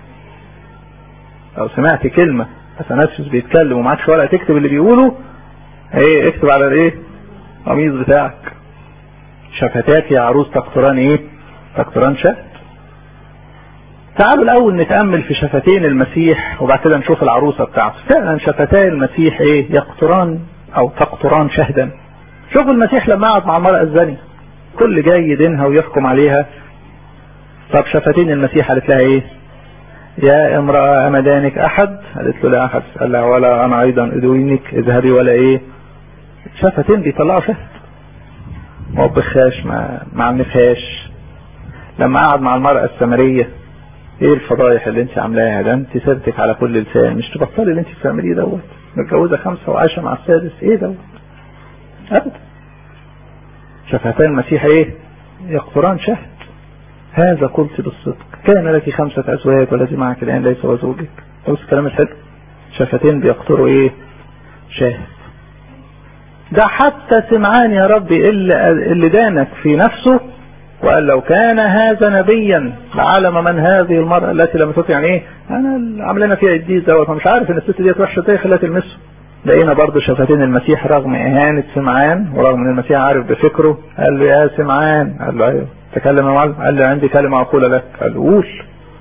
لو سمعت كلمة اثناسيوس بيتكلم ومعكش ورقة تكتب اللي بيقوله ايه؟ اكتب على الايه؟ قميص بتاعك. شفتاك يا عروس تقطران ايه؟ تقطران شهد. تعالوا الاول نتأمل في شفتين المسيح وبعد كده نشوف العروسة بتاعته. فعلا شفتان المسيح ايه؟ يقطران او تقطران شهدا. شوفوا المسيح لما قعد مع المرأة الزانية كل جاي يدينها ويحكم عليها. طب شفتين المسيح قالت لها ايه؟ يا امرأة امدانك احد؟ قالت له لا احد. قال لها ولا انا ايضا ادوينك اذهبي ولا ايه؟ شفتين بيطلعوا شهد. ما وبخاش ما ما عنفهاش. لما قعد مع المرأة السامرية ايه الفضايح اللي انت عاملاها ده؟ انت سيرتك على كل لسان، مش تبطلي اللي انت بتعمليه دوت. متجوزة خمسة وعايشة مع السادس، ايه دوت؟ ابدا. شفتان المسيح ايه؟ يقطران شهد. هذا قلت بالصدق كان لك خمسة ازواج والذي معك الان ليس هو زوجك. بص الكلام الحلو. شفتين بيقطروا ايه؟ شهد. ده حتى سمعان يا ربي اللي, اللي دانك في نفسه وقال لو كان هذا نبيا لعلم من هذه المرأة التي لم تطيع. يعني ايه؟ انا عاملنا فيها الديز دوت فمش عارف ان الست ديت وحشه ازاي خليها تلمسه. لقينا برضه شفتين المسيح رغم اهانة سمعان ورغم ان المسيح عارف بفكره قال له يا سمعان. قال له ايوه تكلم يا معلم. قال له عندي كلمة اقول لك. قال له قول.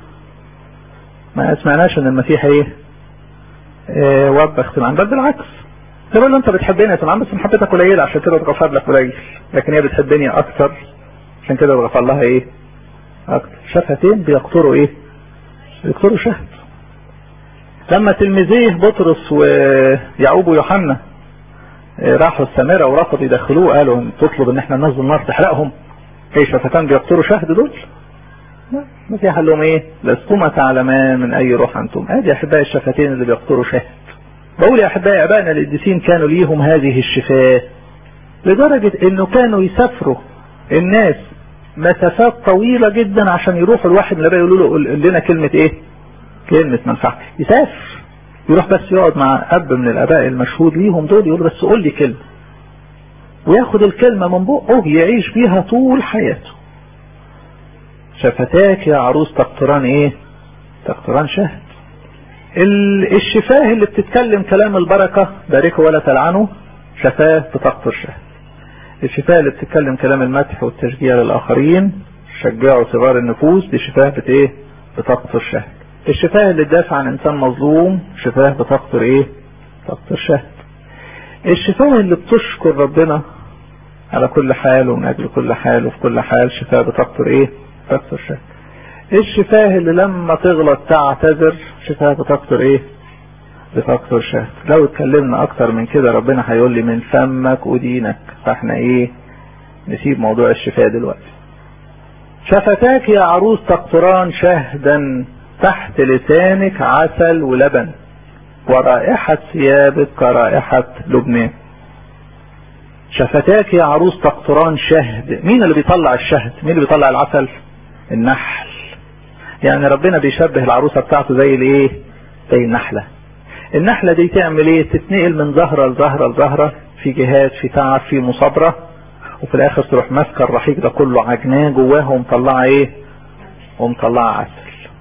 ما سمعناش ان المسيح ايه, إيه وبخ سمعان، بل بالعكس تقول له انت بتحبني يا سمعان بس محبتك قليله عشان كده اتغفر لك قليل، لكن هي بتحبني اكتر عشان كده اتغفر لها ايه اكتر. شفتين بيقطروا ايه؟ بيقطروا شهد. لما تلميذيه بطرس ويعقوب ويوحنا راحوا السامرة ورفضوا يدخلوه قالوا تطلب ان احنا ننزل نار تحرقهم، ايه شفتان بيقطروا شهد دول؟ لا، المسيح قال لهم ايه؟ لستما تعلمان من اي روح انتم. ادي يا احبائي الشفتين اللي بيقطروا شهد. بقول يا احبائي ابائنا القديسين كانوا ليهم هذه الشفاه لدرجة انه كانوا يسافروا الناس مسافات طويلة جدا عشان يروحوا الواحد من الاباء يقولوا له قول لنا كلمة ايه؟ كلمة منفعة. يسافر يروح بس يقعد مع اب من الاباء المشهود ليهم دول يقول بس قول لي كلمة، وياخد الكلمة من بقه يعيش بيها طول حياته. شفتاك يا عروس تقطران ايه؟ تقطران شهد. الشفاه اللي بتتكلم كلام البركة باركوا ولا تلعنوا شفاه بتقطر شهد. الشفاه اللي بتتكلم كلام المدح والتشجيع للآخرين شجعوا صغار النفوس دي شفاه بت ايه؟ بتقطر شهد. الشفاه اللي تدافع عن انسان مظلوم شفاه بتقطر ايه؟ تقطر شهد. الشفاه اللي بتشكر ربنا على كل حال ومن اجل كل حال وفي كل حال شفاه بتقطر ايه؟ تقطر شهد. الشفاه اللي لما تغلط تعتذر شفاه بتقطر ايه؟ بتقطر شهد. لو اتكلمنا اكتر من كده ربنا هيقول لي من فمك ودينك، فاحنا ايه؟ نسيب موضوع الشفاه دلوقتي. شفتاك يا عروس تقطران شهدا، تحت لسانك عسل ولبن، ورائحة ثيابك كرائحة لبنان. شفتاك يا عروس تقطران شهد. مين اللي بيطلع الشهد؟ مين اللي بيطلع العسل؟ النحل. يعني ربنا بيشبه العروسة بتاعته زي الايه؟ زي النحلة. النحلة دي تعمل ايه؟ تتنقل من زهرة لزهرة لزهرة، في جهاد، في تعب، في مصابرة، وفي الاخر تروح ماسكة الرحيق ده كله عجناه جواه ومطلعه ايه؟ ومطلعه عسل.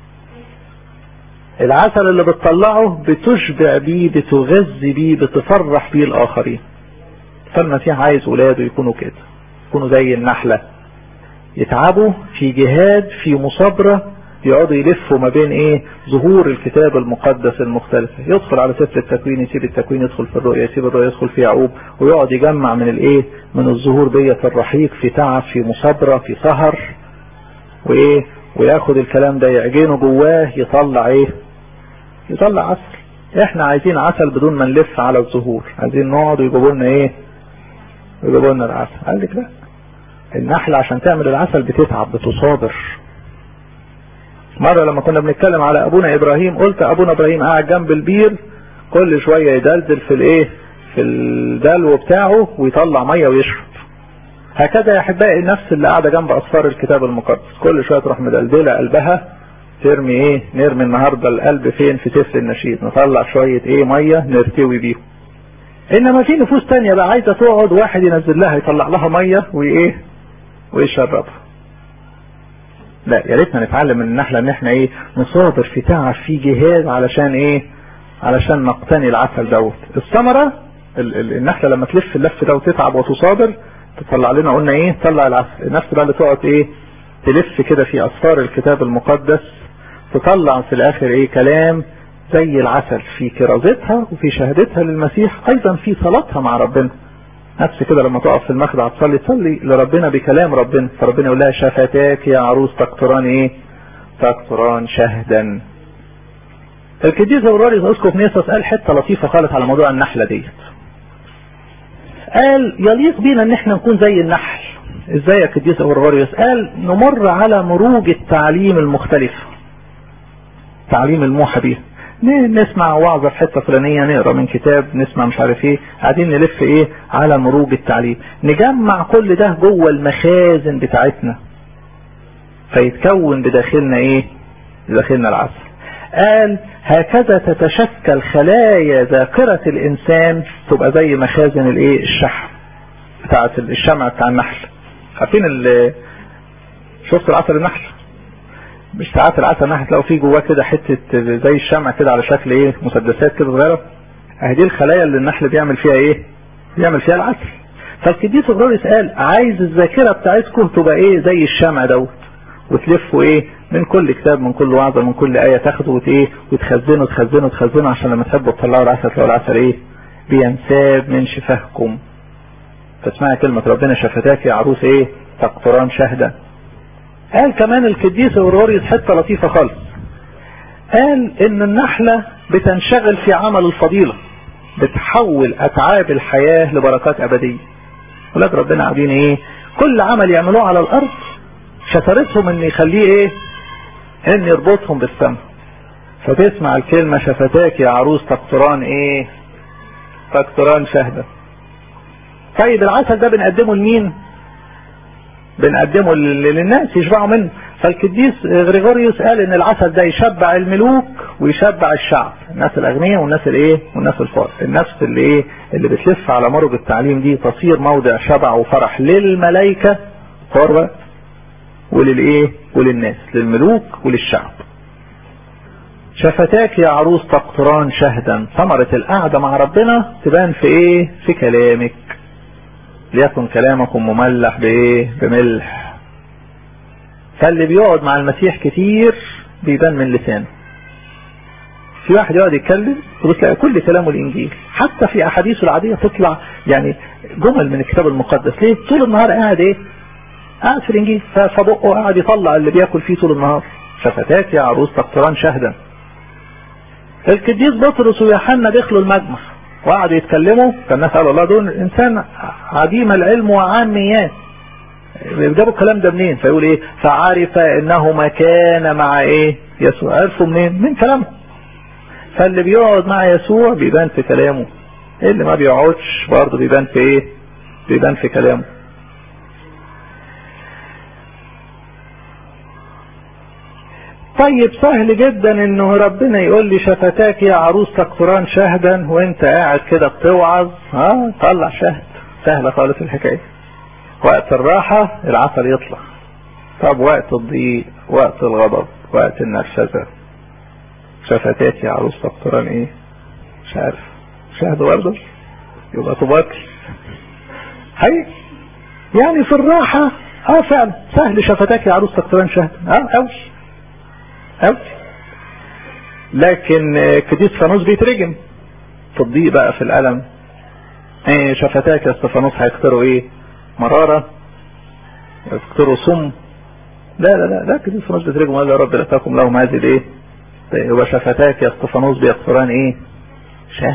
العسل اللي بتطلعه بتشبع بيه، بتغذي بيه، بتفرح بيه الاخرين. فالمسيح عايز ولاده يكونوا كده، يكونوا زي النحلة، يتعبوا في جهاد، في مصابرة، يقعدوا يلفوا ما بين ايه؟ ظهور الكتاب المقدس المختلفة. يدخل على سفر التكوين يسيب التكوين، يدخل في الرؤيا يسيب الرؤيا، يدخل في يعقوب، ويقعد يجمع من الايه؟ من الظهور ديت الرحيق، في تعب، في مصابرة، في سهر، وايه؟ وياخد الكلام ده يعجنه جواه يطلع ايه؟ يطلع عسل. احنا عايزين عسل بدون ما نلف على الظهور، عايزين نقعد ويجيبوا لنا ايه؟ يجيبوا لنا العسل. قال لك لا، النحلة عشان تعمل العسل بتتعب، بتصابر. مرة لما كنا بنتكلم على ابونا ابراهيم قلت ابونا ابراهيم قاعد جنب البير كل شوية يدلدل في الايه؟ في الدلو بتاعه ويطلع مية ويشرب. هكذا يا احبائي النفس اللي قاعدة جنب اسفار الكتاب المقدس كل شوية تروح مدلدلة قلبها، ترمي ايه؟ نرمي النهاردة القلب فين؟ في سفر النشيد، نطلع شوية ايه؟ مية نرتوي بيهم. انما في نفوس تانية بقى عايزة تقعد واحد ينزل لها يطلع لها مية وايه؟ ويشربها. لا، يا ريتنا نتعلم من النحلة ان احنا ايه؟ نصابر في تعب، في جهاد، علشان ايه؟ علشان نقتني العسل دوت. الثمرة النحلة لما تلف اللف ده وتتعب وتصابر تطلع لنا، قلنا ايه؟ تطلع العسل. النفس بقى اللي تقعد ايه؟ تلف كده في اسفار الكتاب المقدس تطلع في الاخر ايه؟ كلام زي العسل في كرازتها وفي شهادتها للمسيح، ايضا في صلاتها مع ربنا. نفس كده لما تقف في المخدع تصلي تصلي لربنا بكلام ربنا، فربنا يقول لها شفتاك يا عروس تقطران ايه؟ تقطران شهدا. القديس اوروريوس اسقف نيسوس قال حته لطيفه خالص على موضوع النحله ديت. قال يليق بينا ان احنا نكون زي النحل. ازاي يا قديس اوروريوس؟ قال نمر على مروج التعليم المختلفه، تعليم الموحى بيه، نسمع وعظة في حتة فلانية، نقرأ من كتاب، نسمع مش عارف ايه، قاعدين نلف ايه؟ على مروج التعليم، نجمع كل ده جوه المخازن بتاعتنا فيتكون بداخلنا ايه؟ بداخلنا العسل. قال هكذا تتشكل خلايا ذاكرة الانسان، تبقى زي مخازن الايه؟ الشحم بتاعت الشمع بتاع النحل. عارفين ال شفت العسل النحل؟ مش ساعات العسل النحل تلاقوا فيه جواه كده حتة زي الشمع كده على شكل ايه؟ مسدسات كده صغيرة. اهي دي الخلايا اللي النحل بيعمل فيها ايه؟ بيعمل فيها العسل. فالقديس اوروريوس قال عايز الذاكرة بتاعتكم تبقى ايه؟ زي الشمع دوت، وتلفوا ايه؟ من كل كتاب، من كل وعظة، من كل آية تاخدوا ايه؟ وتخزنوا تخزنوا تخزنوا عشان لما تحبوا تطلعوا العسل تلاقوا العسل ايه؟ بينساب من شفاهكم. فاسمعي كلمة ربنا شفتاك يا عروس ايه؟ تقطران شهدا. قال كمان القديس اوروريوس حته لطيفه خالص، قال ان النحله بتنشغل في عمل الفضيله، بتحول اتعاب الحياه لبركات ابديه. ولاد ربنا قاعدين ايه؟ كل عمل يعملوه على الارض شطارتهم ان يخليه ايه؟ ان يربطهم بالسماء. فتسمع الكلمة شفتاك يا عروس تقطران ايه؟ تقطران شهدة. طيب العسل ده بنقدمه لمين؟ بنقدمه للناس يشبعوا منه. فالقديس غريغوريوس قال ان العسل ده يشبع الملوك ويشبع الشعب، الناس الاغنياء والناس الايه والناس الفقراء. النفس اللي ايه اللي بتلف على مرج التعليم دي تصير موضع شبع وفرح للملائكة قرة وللايه وللناس، للملوك وللشعب. شفتاك يا عروس تقطران شهدا. ثمرة القعدة مع ربنا تبان في ايه؟ في كلامك. ليكن كلامكم مملح بايه؟ بملح. فاللي بيقعد مع المسيح كتير بيبان من لسانه. في واحد يقعد يتكلم وتلاقي كل كلامه الانجيل، حتى في احاديثه العادية تطلع يعني جمل من الكتاب المقدس. ليه؟ طول النهار قاعد ايه؟ قاعد في الانجيل، فبقه قاعد يطلع اللي بياكل فيه طول النهار. شفتاك يا عروس تقطران شهدا. القديس بطرس ويوحنا دخلوا المجمع وقعدوا يتكلموا، فالناس قالوا الله دول انسان عديم العلم وعاميات، جابوا الكلام ده منين؟ فيقول ايه؟ فعرف انه ما كان مع ايه؟ يسوع. عرفوا منين؟ من كلامه. فاللي بيقعد مع يسوع بيبان في كلامه، اللي ما بيقعدش برضه بيبان في ايه؟ بيبان في كلامه. طيب سهل جدا انه ربنا يقول لي شفتاك يا عروس تقطران شهدا وانت قاعد كده بتوعظ، ها طلع شهد. سهلة خالص الحكاية. وقت الراحة العسل يطلع. طب وقت الضيق، وقت الغضب، وقت النرفزة، شفتاك يا عروس تقطران ايه؟ مش عارف. شهد برضه يبقى طباك. هي يعني في الراحة اه فعلا سهل شفتاك يا عروس تقطران شهدا، اه اوش اوش. لكن قديس استفانوس بيترجم في الضيق بقى، في الألم. ايه شفتاك يا استفانوس هيكتروا ايه؟ مرارة، يكتروا سم. لا لا لا لا قديس استفانوس بيترجم قال يا رب لا تكن لهم هذه الايه؟ يبقى شفتاك يا استفانوس بيكتران ايه؟ شهد.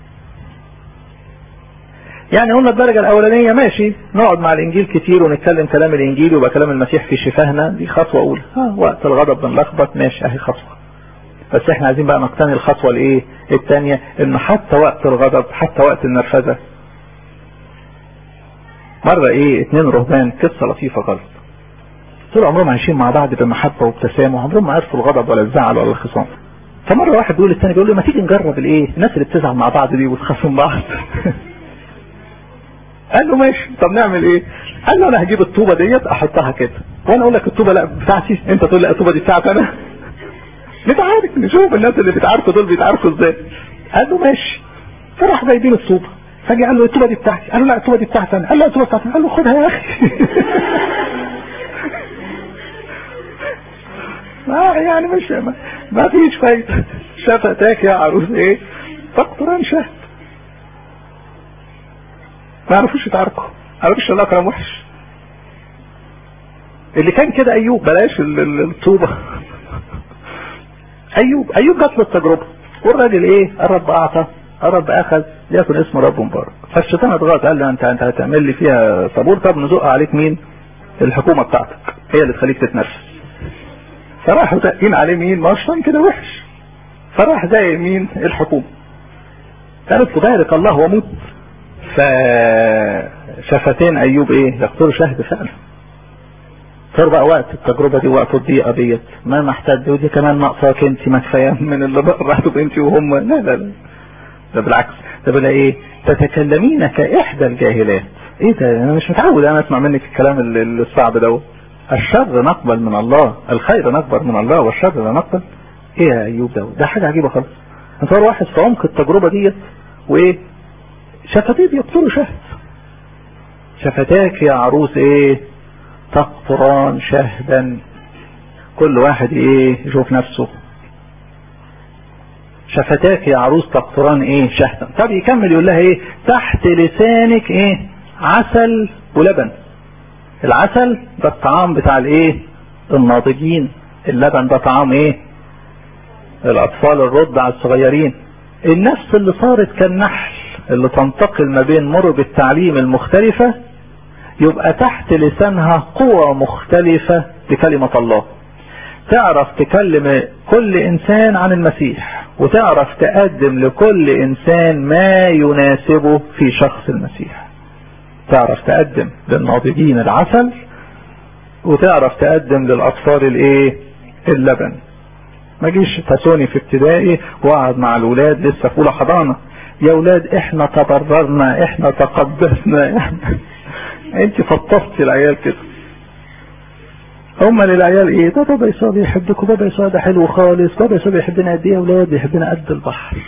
يعني قلنا الدرجة الاولانية ماشي نقعد مع الانجيل كتير ونتكلم كلام الانجيل ويبقى كلام المسيح في شفاهنا، دي خطوة اولى. ها وقت الغضب بنلخبط، ماشي اهي خطوة. بس احنا عايزين بقى نقتني الخطوة الايه الثانية، انه حتى وقت الغضب، حتى وقت النرفزة. مرة ايه اتنين رهبان، قصة لطيفة خالص. طول عمرهم عايشين مع بعض بمحبة وابتسامة، عمرهم ما عرفوا الغضب ولا الزعل ولا الخصام. فمرة واحد بيقول للتاني، بيقول له ما تيجي نجرب الايه الناس اللي بتزعل مع بعض دي وتخاصم بعض. قال له ماشي. طب نعمل ايه؟ قال له انا هجيب الطوبة ديت احطها كده، وانا اقول لك الطوبة لا بتاعتي، انت تقول لا الطوبة دي بتاعتي انا. نتعارك، نشوف الناس اللي بيتعاركوا دول بيتعاركوا ازاي. قال له ماشي. فراح جايبين الطوبة، فجي قال له الطوبة دي بتاعتي، قال له لا الطوبة دي بتاعتي انا، قال له الطوبة بتاعتي، قال له خدها يا اخي. ما يعني مش ما, ما فيش فايدة. شفتاك يا عروس ايه؟ تقطران شهد. ما عرفوش يتعاركوا، ما عرفوش الله كلام وحش. اللي كان كده ايوب، بلاش الطوبة. ايوب ايوب جات له التجربة والراجل ايه؟ الرب اعطى الرب اخذ ليكن اسم رب مبارك. فالشيطان اتغاظ قال له انت انت هتعمل لي فيها صبور، طب نزق عليك مين؟ الحكومة بتاعتك هي اللي تخليك تتنفس. فراحوا داقين عليه مين؟ ما الشيطان كده وحش. فراح داقين مين؟ الحكومة. قالت تبارك الله وموت. فشفتين ايوب ايه؟ يقتلوا شهد فعلا. صار بقى وقت التجربة دي، وقت الضيقة ديت، ما محتاج ودي كمان ناقصاك انت، ما كفايه من اللي راحوا انت وهم. لا لا لا، ده بالعكس. ده بلا ايه؟ تتكلمين كاحدى الجاهلات. ايه ده؟ انا مش متعود انا اسمع منك الكلام الصعب ده. الشر نقبل من الله، الخير نقبل من الله، والشر لا نقبل. ايه يا ايوب ده؟ ده حاجة عجيبة خالص. انت واحد في عمق التجربة ديت وايه؟ شفتيه بيقتلوا شهد. شفتاك يا عروس ايه؟ تقطران شهدا. كل واحد ايه يشوف نفسه. شفتاك يا عروس تقطران ايه؟ شهدا. طب يكمل يقول لها ايه؟ تحت لسانك ايه؟ عسل ولبن. العسل ده الطعام بتاع الايه؟ الناضجين. اللبن ده طعام ايه؟ الاطفال الرضع الصغيرين. النفس اللي صارت كالنحل اللي تنتقل ما بين مرج التعليم المختلفة، يبقى تحت لسانها قوة مختلفة بكلمة الله. تعرف تكلم كل انسان عن المسيح، وتعرف تقدم لكل انسان ما يناسبه في شخص المسيح. تعرف تقدم للناضجين العسل، وتعرف تقدم للاطفال الايه اللبن. ما جيش تسوني في ابتدائي وقعد مع الولاد لسه في اولى حضانه، يا ولاد احنا تبررنا، احنا تقدسنا، احنا انت فطفتي العيال كده. هم للعيال ايه؟ ده بابا يسوع بيحبكم، بابا يسوع ده حلو خالص، بابا يسوع بيحبنا قد ايه يا ولاد؟ بيحبنا قد البحر.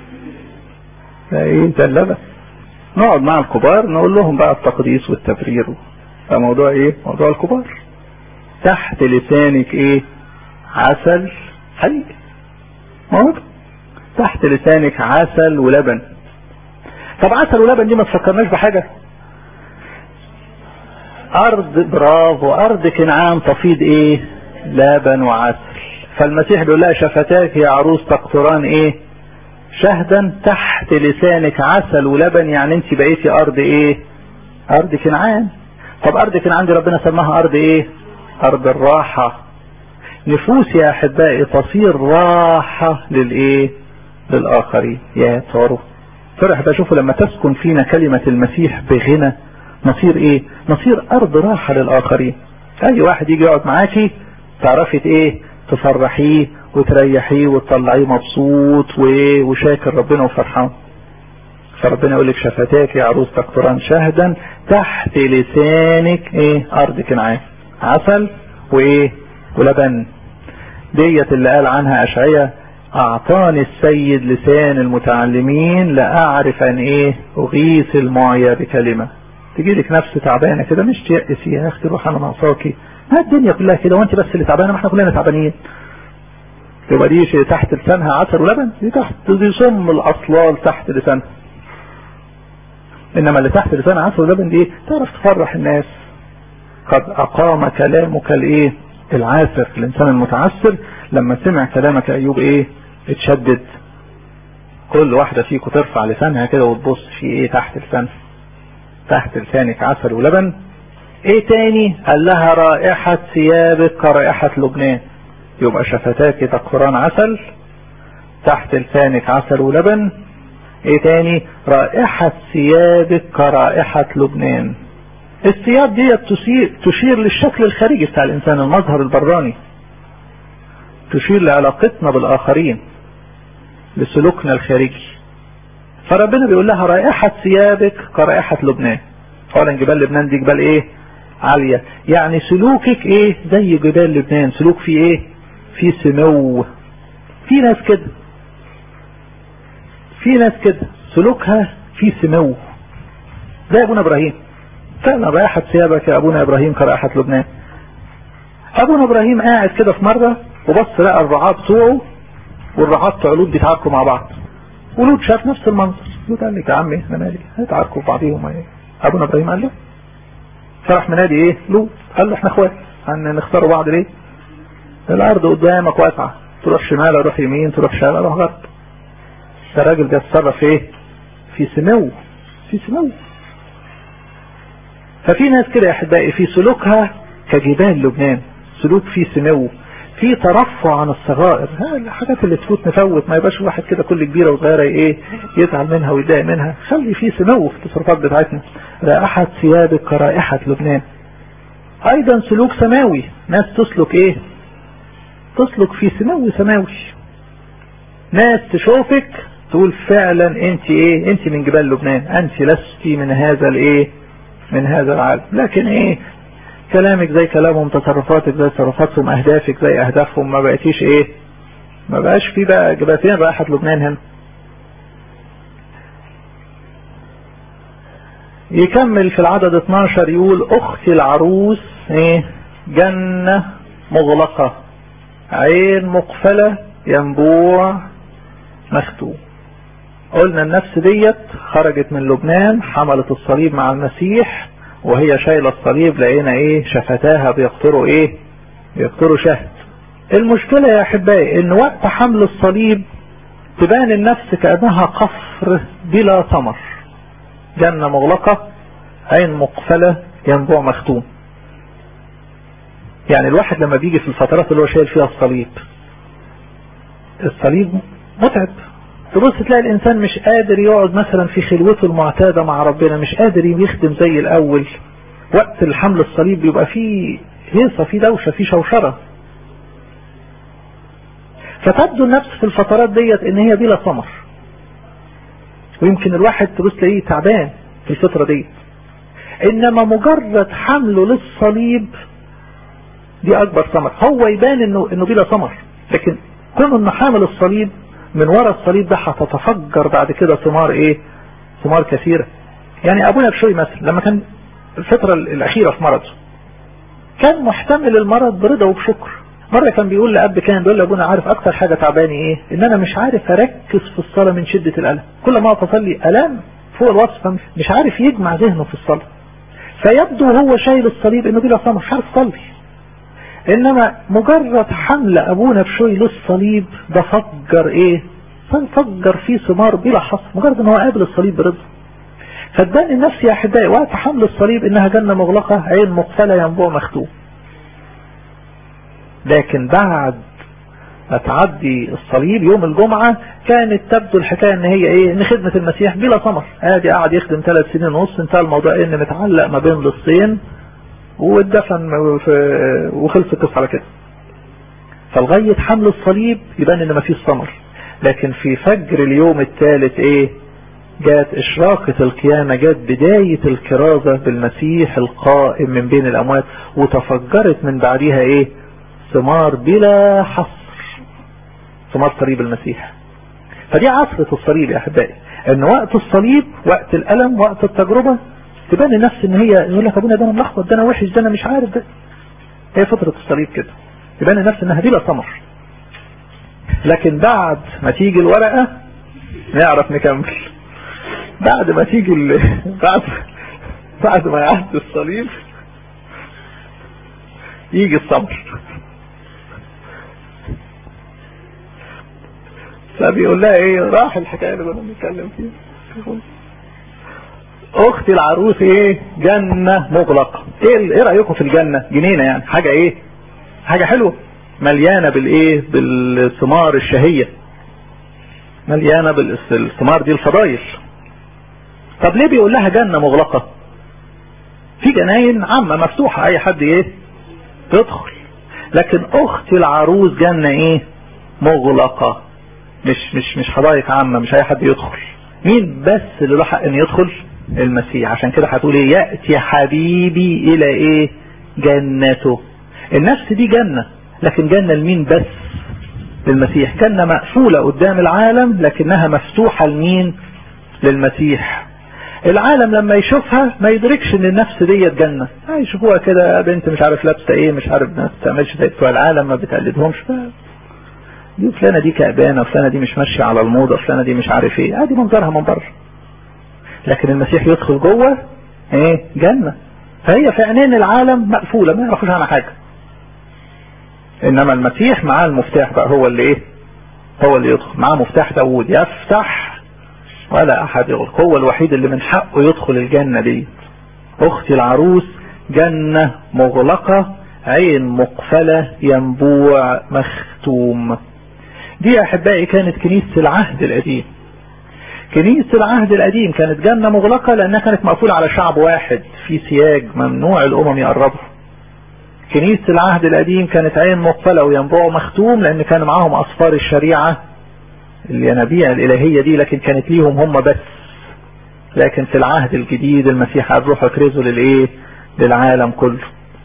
ايه انت اللبن. نقعد مع الكبار نقول لهم بقى التقديس والتبرير. ده موضوع ايه؟ موضوع الكبار. تحت لسانك ايه؟ عسل حقيقي. موضوع تحت لسانك عسل ولبن. طب عسل ولبن دي ما تفكرناش بحاجة؟ ارض برافو، ارض كنعان تفيض ايه؟ لبن وعسل. فالمسيح بيقول لها شفتاك يا عروس تقطران ايه؟ شهدا. تحت لسانك عسل ولبن، يعني انت بقيتي ارض ايه؟ ارض كنعان. طب ارض كنعان دي ربنا سماها ارض ايه؟ ارض الراحة. نفوس يا احبائي تصير راحة للايه؟ للاخرين. يا ترى فرح بشوفه لما تسكن فينا كلمة المسيح بغنى، نصير ايه؟ نصير ارض راحة للاخرين. اي واحد يجي يقعد معاكي تعرفي ايه؟ تفرحيه وتريحيه وتطلعيه مبسوط وشاكر ربنا وفرحان. فربنا يقول لك شفتاك يا عروس تقطران شهدا، تحت لسانك ايه؟ ارض كنعان، عسل وايه؟ ولبن. ديت اللي قال عنها اشعياء اعطاني السيد لسان المتعلمين لاعرف ان ايه؟ اغيث المعيا بكلمة. تجي لك نفس تعبانه كده مش تيأسي يا اختي، روح انا ناقصاكي، ما الدنيا كلها كده وانت بس اللي تعبانه، ما احنا كلنا تعبانين. يبقى دي تحت لسانها عسل ولبن، دي تحت دي صم الاصلال تحت لسانها. انما اللي تحت لسانها عسل ولبن دي تعرف تفرح الناس. قد اقام كلامك الايه؟ العاسر. الانسان المتعسر لما سمع كلامك ايوب ايه؟ اتشدد. كل واحده فيكم ترفع لسانها كده وتبص في ايه تحت لسانها. تحت لسانك عسل ولبن. ايه تاني؟ قال لها رائحة ثيابك كرائحة لبنان. يبقى شفتاك تقطران عسل، تحت لسانك عسل ولبن. ايه تاني؟ رائحة ثيابك كرائحة لبنان. الثياب دي تشير, تشير للشكل الخارجي بتاع الانسان، المظهر البراني، تشير لعلاقتنا بالاخرين، لسلوكنا الخارجي. فربنا بيقول لها رائحة ثيابك كرائحة لبنان. اولا جبال لبنان دي جبال ايه؟ عالية. يعني سلوكك ايه؟ زي جبال لبنان. سلوك فيه ايه؟ فيه سمو. في ناس كده، في ناس كده سلوكها فيه سمو. ده ابونا ابراهيم فعلا رائحة ثيابك يا ابونا ابراهيم كرائحة لبنان. ابونا ابراهيم قاعد كده في مرة وبص لقى الرعاة بتوعه والرعاة بتوع لوط بيتعاركوا مع بعض، ولوط شاف نفس المنظر. لوط قال لك يا عمي انا مالي، هيتعاركوا في بعضيهم ايه؟ ابونا ابراهيم قال له، فرح منادي ايه؟ لوط قال له احنا اخوات، هنختاروا بعض ليه؟ الارض قدامك واسعه، تروح شمال اروح يمين، تروح شمال اروح غرب. الراجل ده اتصرف ايه؟ في سمو، في سمو. ففي ناس كده يا احبائي في سلوكها كجبال لبنان، سلوك فيه سمو، في ترفع عن الصغائر. الحاجات اللي تفوت نفوت، ما يبقاش واحد كده كل كبيره وصغيره ايه يزعل منها ويتضايق منها. خلي فيه سمو في التصرفات بتاعتنا. رائحة ثيابك كرائحة لبنان. ايضا سلوك سماوي، ناس تسلك ايه؟ تسلك في سمو سماوي. ناس تشوفك تقول فعلا انت ايه؟ انت من جبال لبنان، انت لستي من هذا الايه؟ من هذا العالم. لكن ايه؟ كلامك زي كلامهم، تصرفاتك زي تصرفاتهم، اهدافك زي اهدافهم، ما بقيتيش ايه؟ ما بقاش في بقى جبالين رائحة لبنان هنا. يكمل في العدد اتناشر يقول اختي العروس ايه؟ جنة مغلقة، عين مقفلة، ينبوع مختوم. قلنا النفس ديت خرجت من لبنان، حملت الصليب مع المسيح، وهي شايلة الصليب لقينا ايه؟ شفتاها بيقطروا ايه؟ بيقطروا شهد. المشكلة يا احبائي ان وقت حمل الصليب تبان النفس كأنها قفر بلا ثمر. جنة مغلقة، عين مقفلة، ينبوع مختوم. يعني الواحد لما بيجي في الفترات اللي هو شايل فيها الصليب، الصليب متعب، تبص تلاقي الانسان مش قادر يقعد مثلا في خلوته المعتادة مع ربنا، مش قادر يخدم زي الاول. وقت الحمل الصليب بيبقى فيه هيصة، فيه دوشة، فيه شوشرة. فتبدو النفس في الفترات ديت ان هي بلا ثمر، ويمكن الواحد تبص تلاقيه تعبان في الفترة ديت. انما مجرد حمله للصليب دي اكبر ثمر. هو يبان انه انه بلا ثمر، لكن كونه انه حامل الصليب، من وراء الصليب ده هتتفجر بعد كده ثمار ايه؟ ثمار كثيرة. يعني ابونا بشوي مثلا لما كان الفترة الاخيرة في مرضه كان محتمل المرض برضا وبشكر. مرة كان بيقول لأب، كان بيقول لأبونا عارف اكتر حاجة تعباني ايه؟ ان انا مش عارف اركز في الصلاة من شدة الالم. كل ما اتصلي الام فوق الوصف، مش عارف يجمع ذهنه في الصلاة. فيبدو هو شايل الصليب انه بلا ثمر، مش عارف يصلي. انما مجرد حمل ابونا بشوي للصليب ده فجر ايه؟ فجر فيه ثمار بلا حصر، مجرد ان هو قابل الصليب برضا. فاداني النفس يا احبائي وقت حمل الصليب انها جنة مغلقة، عين مقفلة، ينبوع مختوم. لكن بعد ما تعدي الصليب يوم الجمعة كانت تبدو الحكاية ان هي ايه؟ ان خدمة المسيح بلا ثمر. ادي قاعد يخدم ثلاث سنين ونص، انتهى الموضوع ان متعلق ما بين لصين واتدفن وخلص القصة على كده. فلغاية حمل الصليب يبان ان ما فيش ثمر. لكن في فجر اليوم الثالث ايه؟ جات اشراقة القيامة، جات بداية الكرازة بالمسيح القائم من بين الاموات، وتفجرت من بعدها ايه؟ ثمار بلا حصر، ثمار صليب المسيح. فدي عصرة الصليب يا احبائي، ان وقت الصليب، وقت الالم، وقت التجربة، تبان النفس ان هي يقول لك ابونا ده انا ملخبط، ده انا وحش، ده انا مش عارف. ده هي فترة الصليب كده، تبان النفس انها بلا ثمر. لكن بعد ما تيجي الورقة نعرف نكمل. بعد ما تيجي ال... بعد بعد ما يعدي الصليب يجي الثمر. فبيقول لها ايه؟ راح الحكاية اللي كنا بنتكلم فيها، اختي العروس ايه؟ جنة مغلقة. ايه ايه رأيكم في الجنة؟ جنينة يعني، حاجة ايه؟ حاجة حلوة، مليانة بالايه؟ بالثمار الشهية، مليانة بالثمار دي الفضائل. طب ليه بيقول لها جنة مغلقة؟ في جناين عامة مفتوحة اي حد ايه؟ يدخل. لكن اختي العروس جنة ايه؟ مغلقة، مش مش مش حدائق عامة، مش اي حد يدخل. مين بس اللي له حق ان يدخل؟ المسيح. عشان كده هتقول ايه؟ يأتي حبيبي الى ايه؟ جنته. النفس دي جنة، لكن جنة لمين بس؟ للمسيح. جنة مقفولة قدام العالم لكنها مفتوحة لمين؟ للمسيح. العالم لما يشوفها ما يدركش ان النفس ديت جنة، يشوفوها كده بنت مش عارف لابسة ايه، مش عارف ما بتعملش زي بتوع العالم، ما بتقلدهمش. دي فلانة دي كأبانة، فلانة دي مش ماشية على الموضة، فلانة دي مش عارف ايه، ادي منظرها من بره. لكن المسيح يدخل جوه ايه؟ جنة. فهي في عينين العالم مقفولة، ما يعرفوش عنها حاجة. انما المسيح معاه المفتاح بقى، هو اللي ايه؟ هو اللي يدخل، معاه مفتاح داوود، يفتح ولا احد يغلق. هو الوحيد اللي من حقه يدخل الجنة دي. اختي العروس جنة مغلقة، عين مقفلة، ينبوع مختوم. دي يا احبائي كانت كنيسة العهد القديم. كنيسة العهد القديم كانت جنة مغلقة لانها كانت مقفولة على شعب واحد في سياج ممنوع الامم يقربوا. كنيسة العهد القديم كانت عين مقفلة وينبوع مختوم لان كان معاهم اصفار الشريعة الينابيع الالهية دي، لكن كانت ليهم هم بس. لكن في العهد الجديد المسيح قال روحوا اكرزوا للايه؟ للعالم كله.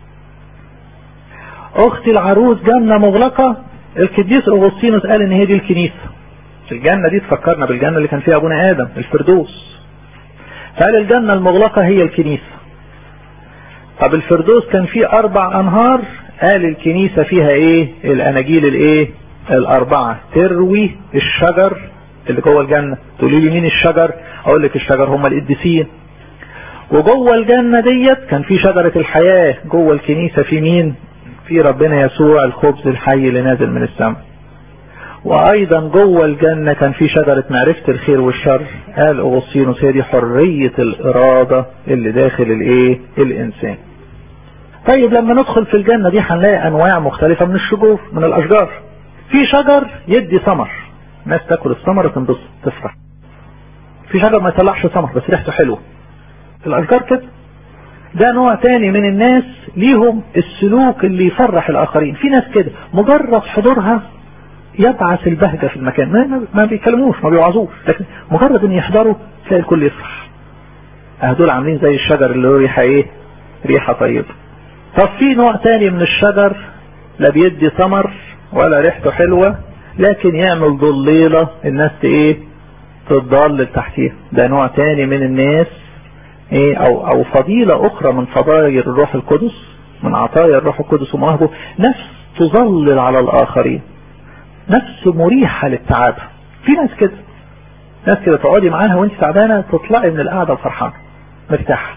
اختي العروس جنة مغلقة. القديس اغسطينوس قال ان هي دي الكنيسة. الجنة دي تفكرنا بالجنة اللي كان فيها ابونا ادم، الفردوس. قال الجنة المغلقة هي الكنيسة. طب الفردوس كان فيه اربع انهار، قال الكنيسة فيها ايه؟ الاناجيل الايه؟ الاربعة. تروي الشجر اللي جوه الجنة. تقولي لي مين الشجر؟ اقول لك الشجر هم القديسين. وجوه الجنة ديت كان في شجرة الحياة. جوه الكنيسة في مين؟ في ربنا يسوع الخبز الحي اللي نازل من السماء. وايضا جوه الجنة كان في شجرة معرفة الخير والشر. قال اغسطينوس هي دي حرية الارادة اللي داخل الايه؟ الانسان. طيب لما ندخل في الجنة دي هنلاقي انواع مختلفة من الشجور من الاشجار. في شجر يدي ثمر، ناس تاكل الثمر تنبسط تفرح. في شجر ما يطلعش ثمر بس ريحته حلوه. الاشجار كده. ده نوع تاني من الناس ليهم السلوك اللي يفرح الاخرين. في ناس كده مجرد حضورها يبعث البهجة في المكان، ما, ما بيكلموش ما بيوعظوش، لكن مجرد ان يحضروا تلاقي الكل يفرح. هدول عاملين زي الشجر اللي هو ريحة ايه؟ ريحة طيبة. طب في نوع تاني من الشجر لا بيدي ثمر ولا ريحته حلوة، لكن يعمل ضليلة الناس ايه؟ تضلل تحتيه. ده نوع تاني من الناس ايه؟ او او فضيلة اخرى من فضائل الروح القدس، من عطايا الروح القدس ومواهبه، نفس تظلل على الاخرين، نفس مريحة للتعب. في ناس كده، ناس كده تقعدي معاها وانت تعبانة تطلعي من القعدة فرحانة مرتاحة.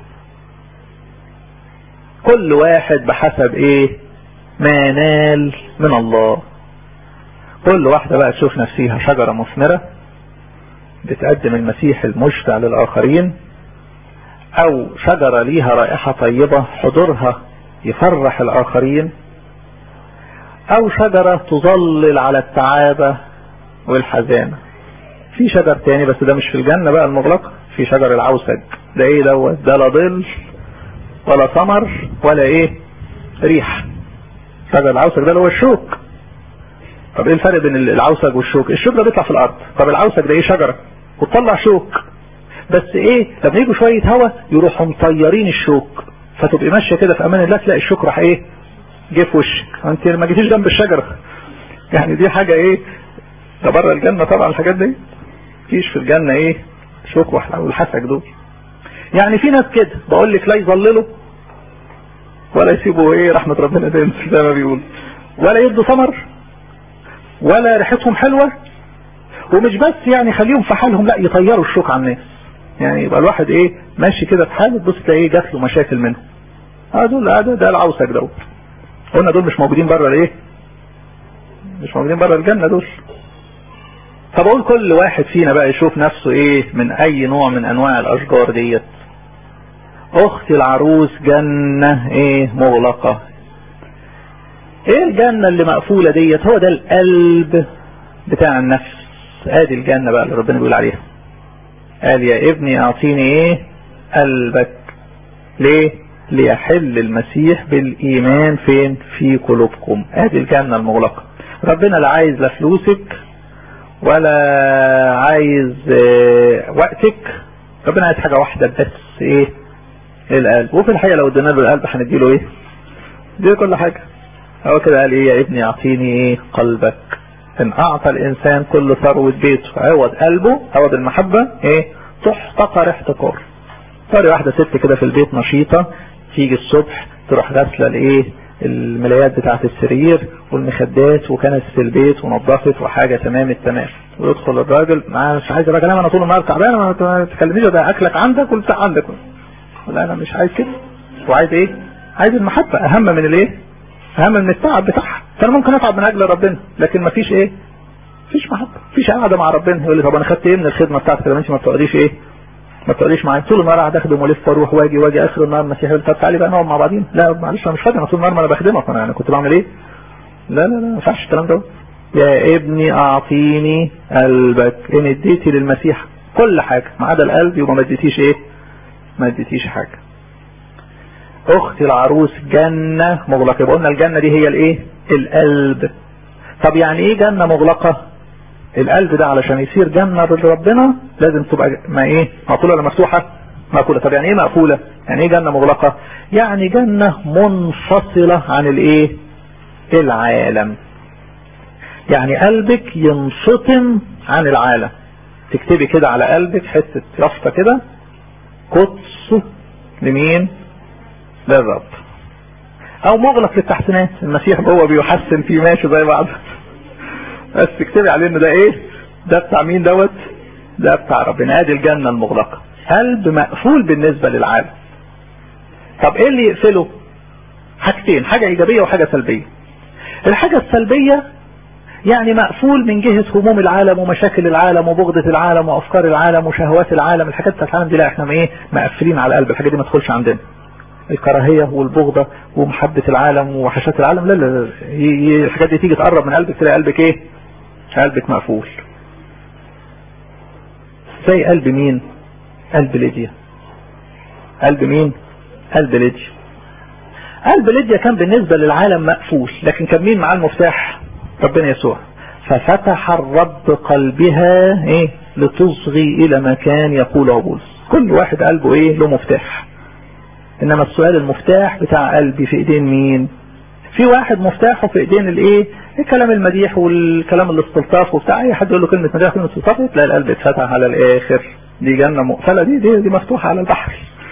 كل واحد بحسب ايه ما نال من الله. كل واحدة بقى تشوف نفسها شجرة مثمرة بتقدم المسيح المشفع للآخرين، او شجرة ليها رائحة طيبة حضورها يفرح الآخرين، او شجرة تظلل على التعابة والحزانة. في شجر تاني بس ده مش في الجنة بقى المغلقة، في شجر العوسج. ده ايه دوت؟ ده لا ظل ولا ثمر ولا ايه ريح. شجر العوسج ده اللي هو الشوك. طب ايه الفرق بين العوسج والشوك؟ الشوك ده بيطلع في الارض، طب العوسج ده ايه؟ شجرة وتطلع شوك، بس ايه لما يجوا شوية هوا يروحوا مطيرين الشوك، فتبقي ماشية كده في امان الله تلاقي الشوك راح ايه جه في وشك، انت ما جيتيش جنب الشجرة. يعني دي حاجة ايه ده بره الجنة طبعا الحاجات دي مفيش في الجنة ايه شوك والحسك دول. يعني في ناس كده بقول لك لا يظللوا ولا يسيبوا ايه رحمة ربنا تنزل زي ما بيقول، ولا يدوا ثمر ولا ريحتهم حلوة، ومش بس يعني خليهم في حالهم، لا يطيروا الشوك عن الناس. يعني يبقى الواحد ايه ماشي كده في حاله تبص تلاقيه جات له مشاكل منه. اه دول ده, ده العوسك دوت. قلنا دول مش موجودين بره الايه؟ مش موجودين بره الجنة دول. طب اقول كل واحد فينا بقى يشوف نفسه ايه من اي نوع من انواع الاشجار ديت. اختي العروس جنة ايه مغلقة. ايه الجنة اللي مقفولة ديت؟ هو ده القلب بتاع النفس. ادي الجنة بقى اللي ربنا بيقول عليها، قال يا ابني اعطيني ايه قلبك. ليه؟ ليحل المسيح بالايمان فين؟ في قلوبكم. ادي الجنة المغلقة. ربنا لا عايز لا فلوسك ولا عايز اه وقتك، ربنا عايز حاجة واحدة بس ايه؟ القلب. وفي الحقيقة لو ادينا له القلب هنديله ايه؟ دي كل حاجة. هو كده قال ايه؟ يا ابني اعطيني ايه قلبك. ان اعطى الانسان كل ثروة بيته عوض قلبه عوض المحبة ايه؟ تحتقر احتقار. طاري واحدة ست كده في البيت نشيطة تيجي الصبح تروح غسلة الايه الملايات بتاعت السرير والمخدات وكانت في البيت ونظفت وحاجة تمام التمام، ويدخل الراجل مش عايز الراجل انا طول النهار تعبان ما تكلمنيش ده اكلك عندك والبتاع عندك. لا انا مش عايز كده. وعايز ايه؟ عايز المحبة اهم من الايه؟ اهم من التعب بتاعها. فانا ممكن اتعب من اجل ربنا لكن ما فيش ايه؟ مفيش محبة، مفيش قاعدة مع ربنا. يقول لي طب انا خدت ايه من الخدمة بتاعتك لما انت ما بتقعديش ايه؟ ما تقوليش معايا طول النهار قاعد اخدم ولف واروح واجي واجي اخر النهار المسيح يقول طب تعالي بقى نقعد مع بعضين. لا معلش انا مش فاضي، انا طول النهار ما انا بخدمك انا يعني كنت بعمل ايه؟ لا لا لا ما ينفعش الكلام ده. يا ابني اعطيني قلبك. ان اديتي للمسيح كل حاجه ما عدا القلب يبقى ما اديتيش ايه؟ ما اديتيش حاجه. اختي العروس جنه مغلقه. يبقى قلنا الجنه دي هي الايه؟ القلب. طب يعني ايه جنه مغلقه؟ القلب ده علشان يصير جنة لربنا لازم تبقى ما ايه مقفولة ولا مفتوحة؟ مقفولة. طب يعني ايه مقفولة؟ يعني ايه جنة مغلقة؟ يعني جنة منفصلة عن الايه؟ العالم. يعني قلبك ينفطم عن العالم. تكتبي كده على قلبك حتة يافطة كده قدس لمين؟ للرب. او مغلق للتحسينات. المسيح هو بيحسن فيه ماشي زي بعض بس اكتبي عليه ان ده ايه؟ ده بتاع مين دوت؟ ده بتاع ربنا. ادي الجنة المغلقة. قلب مقفول بالنسبة للعالم. طب ايه اللي يقفله؟ حاجتين، حاجة ايجابية وحاجة سلبية. الحاجة السلبية يعني مقفول من جهة هموم العالم ومشاكل العالم وبغضة العالم وافكار العالم وشهوات العالم. الحاجات بتاعت العالم دي لا احنا ايه مقفلين على القلب، الحاجة دي ما تدخلش عندنا. الكراهية والبغضة ومحبة العالم ووحشات العالم. لا لا لا، الحاجات دي تيجي تقرب من قلبك تلاقي قلبك ايه؟ قلبك مقفول. زي قلب مين؟ قلب ليديا. قلب مين؟ قلب ليديا. قلب ليديا كان بالنسبة للعالم مقفول، لكن كان مين معاه المفتاح؟ ربنا يسوع. ففتح الرب قلبها ايه؟ لتصغي الى مكان يقوله بولس. كل واحد قلبه ايه؟ له مفتاح. انما السؤال المفتاح بتاع قلبي في ايدين مين؟ في واحد مفتاحه في ايدين الايه؟ الكلام المديح والكلام الاستلطاف وبتاع، اي حد يقول له كلمه مديح كلمه استلطاف تلاقي القلب اتفتح على الاخر. دي جنه مقفله، دي دي, دي مفتوحه على البحر.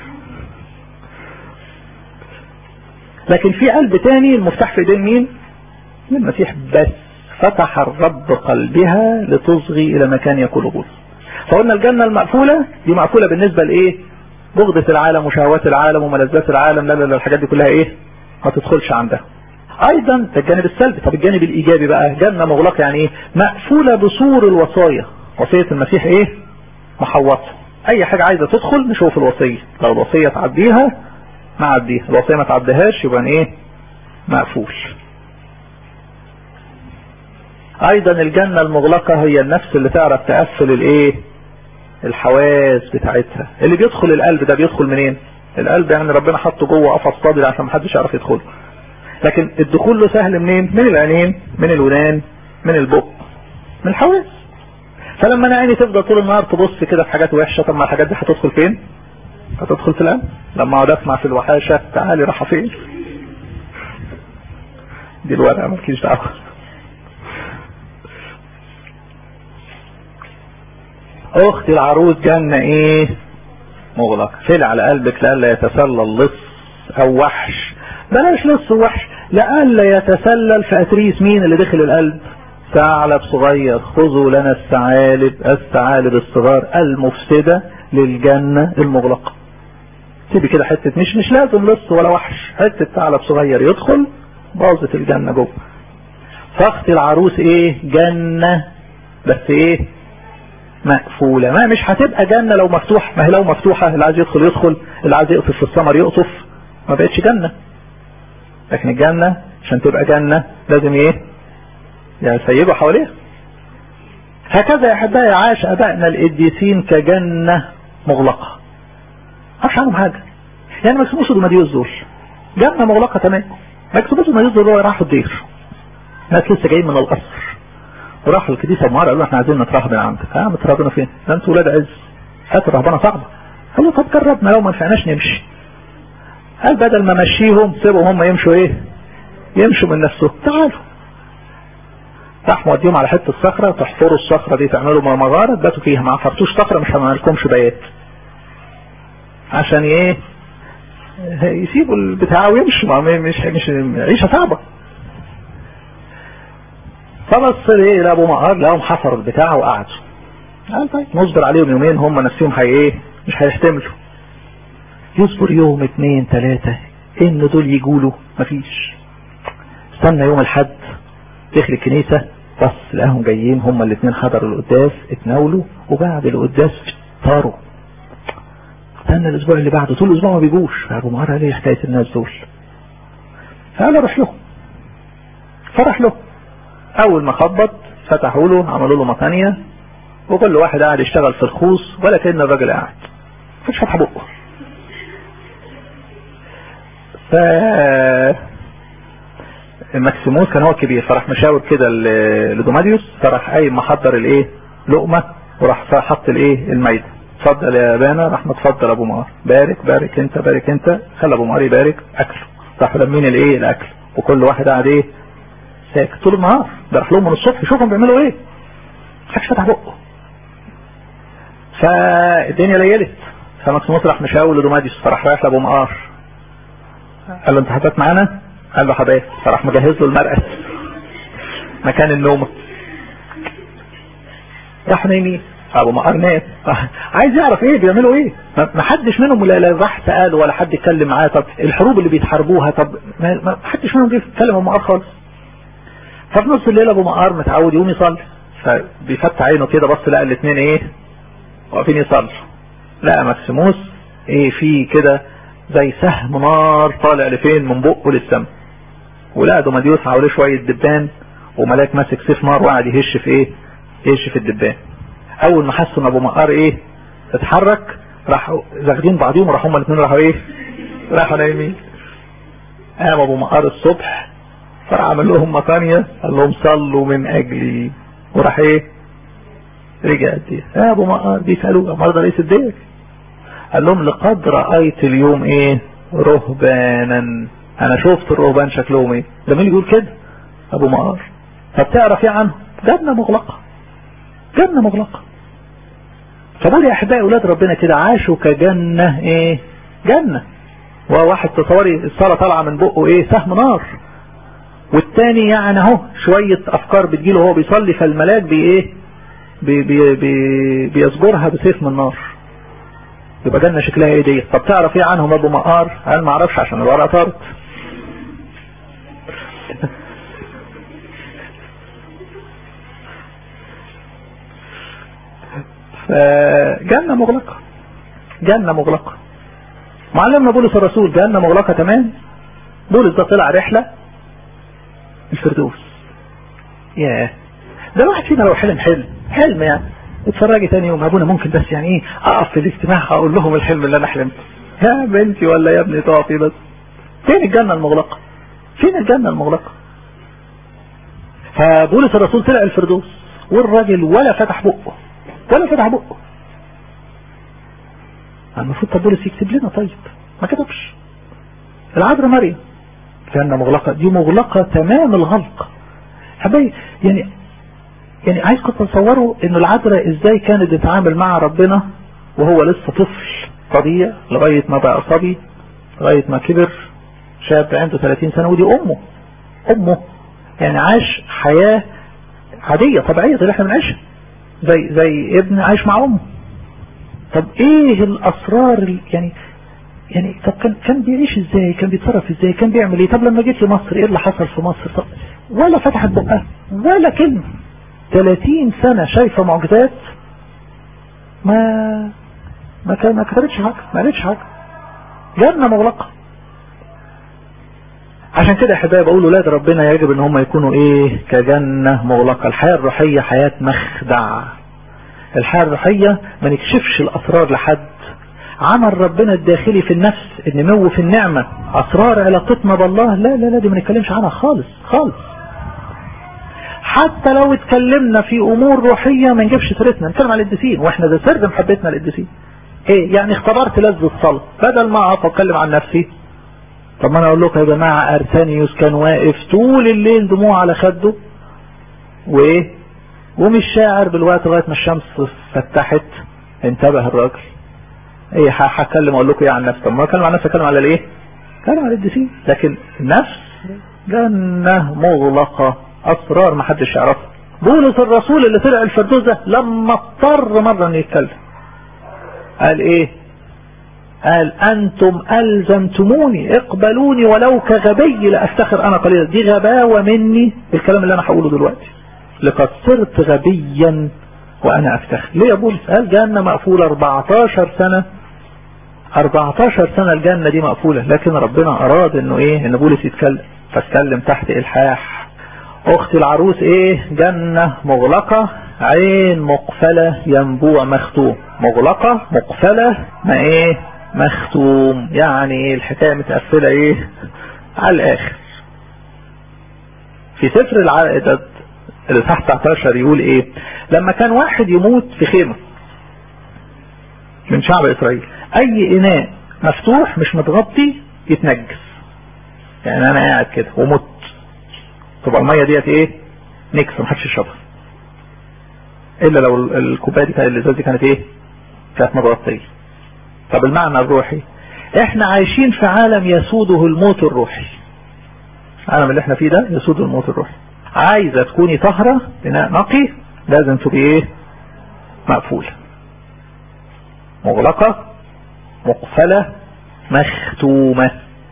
لكن في قلب تاني المفتاح في ايدين مين؟ المسيح بس. فتح الرب قلبها لتصغي الى مكان يقوله بولس. فقلنا الجنه المقفوله دي مقفوله بالنسبه لايه؟ بغضة العالم وشهوات العالم وملذات العالم. لا لا لا، الحاجات دي كلها ايه؟ ما تدخلش عندها. ايضا ده الجانب السلبي. طب الجانب الايجابي بقى، جنة مغلقة يعني ايه؟ مقفولة بسور الوصايا. وصية المسيح ايه؟ محوطة. اي حاجة عايزة تدخل نشوف الوصية، لو الوصية تعديها ما عديها، الوصية ما تعديهاش يبقى ايه؟ مقفول. ايضا الجنة المغلقة هي النفس اللي تعرف تقفل الايه؟ الحواس بتاعتها. اللي بيدخل القلب ده بيدخل منين؟ القلب يعني ربنا حطه جوه قفص صدري عشان محدش يعرف يدخله. لكن الدخول له سهل منين؟ من العينين، من الودان، من البق، من الحواس. فلما انا عيني تفضل طول النهار تبص كده في حاجات وحشه، طب ما الحاجات دي هتدخل فين؟ هتدخل في القلب. لما اقعد اسمع في الوحاشه تعالي رايحه فين؟ دي الورقه مالكيش دعوه. اختي العروس جنة ايه؟ مغلق. فل على قلبك لألا يتسلل لص او وحش. بلاش لص ووحش، لألا يتسلل في اتريس مين اللي دخل القلب؟ ثعلب صغير. خذوا لنا الثعالب، الثعالب الصغار المفسدة للجنة المغلقة. تبي كده حتة، مش مش لازم لص ولا وحش، حتة ثعلب صغير يدخل باظت الجنة جوه. فاختي العروس ايه؟ جنة بس ايه؟ مقفولة. ما مش هتبقى جنة لو مفتوح. ما هي لو مفتوحة اللي عايز يدخل يدخل، اللي عايز يقطف في الثمر يقطف، ما بقتش جنة. لكن الجنة عشان تبقى جنة لازم ايه؟ يعني سيبوا حواليها. هكذا يا احبائي عاش ابائنا القديسين كجنة مغلقة. مش عنهم حاجة. يعني مكسيموس ودوماديوس دول جنة مغلقة تمام. مكسيموس ودوماديوس دول راحوا الدير، ناس لسه جايين من القصر وراحوا الكنيسه بمعار قالوا احنا عايزين نترهبن عندك. اه مترهبنوا فين؟ ده انتوا ولاد عز. هات الرهبنه صعبه. قالوا طب جربنا لو ما نفعناش نمشي. قال بدل ما مشيهم سيبهم هم يمشوا ايه؟ يمشوا من نفسهم. تعالوا. راح موديهم على حته الصخره، تحفروا الصخره دي تعملوا مغاره تباتوا فيها. ما عفرتوش صخره مش هنعمل لكمش بيات. عشان ايه؟ يسيبوا البتاع ويمشوا. مش مش عيشه صعبه. فبص ايه لابو مقار لقاهم حفروا البتاع وقعدوا. قال طيب نصبر عليهم يومين، هم نفسهم هي ايه؟ مش هيحتملوا. يصبر يوم اتنين تلاتة ان دول يقولوا مفيش. استنى يوم الحد دخل الكنيسة بس لقاهم جايين، هم الاتنين حضروا القداس اتناولوا وبعد القداس طاروا. استنى الاسبوع اللي بعده، طول الاسبوع ما بيجوش. فابو مقار قال ايه حكاية الناس دول؟ فقال اروح لهم. فرح له. اول ما خبط فتحوا له، عملوا له مطانية وكل واحد قاعد يشتغل في الخوص ولا كأن الراجل قاعد مش فتح بقه. ف ماكسيموس كان هو كبير، فراح مشاور كده لدوماديوس، فراح قايم محضر الايه؟ لقمه، وراح حط الايه؟ الميده. اتفضل يا ابانا. راح متفضل ابو مار، بارك بارك انت بارك انت. خلى ابو مار يبارك اكله. راح لمين الايه؟ الاكل. وكل واحد قاعد ايه؟ ساكت طول النهار. ده راح لهم من الصبح يشوفهم بيعملوا ايه. محدش فتح بقه. فالدنيا ليلت. فماكسيموس راح مشاور لدوماديوس، فراح رايح لابو مار قال له انت هتبات معانا؟ قال له حبايب. فراح مجهز له المرقد مكان النوم. راح نايمين. ابو مقار نام عايز يعرف ايه بيعملوا ايه. ما حدش منهم لا راح سأله ولا حد اتكلم معاه. طب الحروب اللي بيتحاربوها، طب ما حدش منهم جه يتكلم ابو مقار خالص. ففي نص الليل ابو مقار متعود يقوم يصلي، فبيفتح عينه كده بص لقى الاثنين ايه؟ واقفين يصلوا. لقى ماكسيموس ايه في كده زي سهم نار طالع لفين من بقه للسما. ولقوا مديوس حواليه شويه دبان وملاك ماسك سيف نار وقاعد يهش في ايه؟ يهش في الدبان. اول ما حسوا ان ابو مقار ايه؟ اتحرك راحوا زاخدين بعضيهم وراحوا هما الاثنين راحوا ايه؟ راحوا نايمين. قام ابو مقار الصبح فراح عمل لهم مطانية قال لهم صلوا من اجلي وراح ايه؟ رجع الدير. يا ابو مقار بيسالوه مرضى رئيس الدير قال لهم لقد رأيت اليوم ايه؟ رهبانا. انا شفت الرهبان شكلهم ايه؟ ده مين يقول كده؟ ابو مقار. طب تعرف ايه عنه؟ جنة مغلقة. جنة مغلقة. فبقول يا احبائي اولاد ربنا كده عاشوا كجنة ايه؟ جنة. وواحد تصوري الصلاة طالعة من بقه ايه؟ سهم نار. والتاني يعني اهو شوية افكار بتجيله وهو بيصلي فالملاك بي ايه؟ بي بي بي بيصبرها بسيف من نار. يبقى جنة شكلها ايه دي؟ طب تعرف ايه عنهم ابو مقار؟ قال ما اعرفش عشان الورقة طارت. فجنة مغلقة. جنة مغلقة. معلمنا بولس الرسول جنة مغلقة تمام. بولس ده طلع رحلة الفردوس. ياه ده الواحد فينا لو حلم حلم حلم يعني اتفرجي تاني يوم ابونا ممكن بس يعني ايه اقف في الاجتماع اقول لهم الحلم اللي انا حلمته. يا بنتي ولا يا ابني تقفي بس. فين الجنة المغلقة؟ فين الجنة المغلقة؟ فبولس الرسول طلع الفردوس والراجل ولا فتح بقه ولا فتح بقه. المفروض طب بولس يكتب لنا طيب ما كتبش. العذراء مريم جنة مغلقة دي مغلقة تمام الغلق. حبايبي يعني يعني عايزكم تتصوروا انه العذراء ازاي كانت تتعامل مع ربنا وهو لسه طفل طبيعي لغاية ما بقى صبي لغاية ما كبر شاب عنده ثلاثين سنة ودي امه امه يعني عاش حياة عادية طبيعية زي اللي احنا بنعيشها زي زي ابن عايش مع امه. طب ايه الاسرار يعني يعني طب كان كان بيعيش ازاي؟ كان بيتصرف ازاي؟ كان بيعمل ايه؟ طب لما جيت لمصر ايه اللي حصل في مصر؟ طب ولا فتحت بقها ولا كلمة. ثلاثين سنة شايفة معجزات ما ما كان ما كتبتش حاجة ما قالتش حاجة. جنة مغلقة. عشان كده يا حبايبي بقول ولاد ربنا يجب ان هم يكونوا ايه؟ كجنة مغلقة. الحياة الروحية حياة مخدع. الحياة الروحية ما نكشفش الاسرار لحد. عمل ربنا الداخلي في النفس النمو في النعمة اسرار علاقتنا بالله لا لا لا دي ما نتكلمش عنها خالص خالص. حتى لو اتكلمنا في امور روحية ما نجيبش سيرتنا نتكلم على القديسين واحنا ده سر محبتنا للقديسين. ايه يعني اختبرت لذة الصلاة بدل ما اقف اتكلم عن نفسي. طب ما انا اقول لكم يا جماعة ارسانيوس كان واقف طول الليل دموع على خده وايه ومش شاعر بالوقت لغاية ما الشمس فتحت. انتبه الراجل. ايه هتكلم اقول لكم ايه عن نفسي؟ طب ما اتكلم عن نفسي اتكلم على الايه؟ اتكلم على القديسين. لكن النفس جنة مغلقة اسرار ما حدش يعرفها. بولس الرسول اللي طلع الفردوس ده لما اضطر مرة انه يتكلم قال ايه؟ قال انتم الزمتموني اقبلوني ولو كغبي لافتخر انا قليلا. دي غباوة مني الكلام اللي انا هقوله دلوقتي. لقد صرت غبيا وانا افتخر. ليه يا بولس؟ قال جنة مقفولة اربعتاشر سنة اربعتاشر سنة الجنة دي مقفولة لكن ربنا اراد انه ايه؟ ان بولس يتكلم فاتكلم تحت الحاح. اختي العروس ايه؟ جنة مغلقة عين مقفلة ينبوع مختوم. مغلقة مقفلة ما ايه؟ مختوم. يعني ايه الحكاية متقفلة ايه؟ على الاخر. في سفر العدد الاصحاح تسعتاشر يقول ايه؟ لما كان واحد يموت في خيمة من شعب اسرائيل اي اناء مفتوح مش متغطي يتنجس. يعني انا قاعد كده ومت تبقى المية ديت ايه؟ نكس محدش يشربها الا لو الكوبايه دي كانت الازاز دي كانت ايه؟ كانت متغطيه. طب المعنى الروحي احنا عايشين في عالم يسوده الموت الروحي. العالم اللي احنا فيه ده يسود الموت الروحي. عايزه تكوني طاهره بناء نقي لازم تبقي ايه؟ مقفوله مغلقه مقفله مختومه.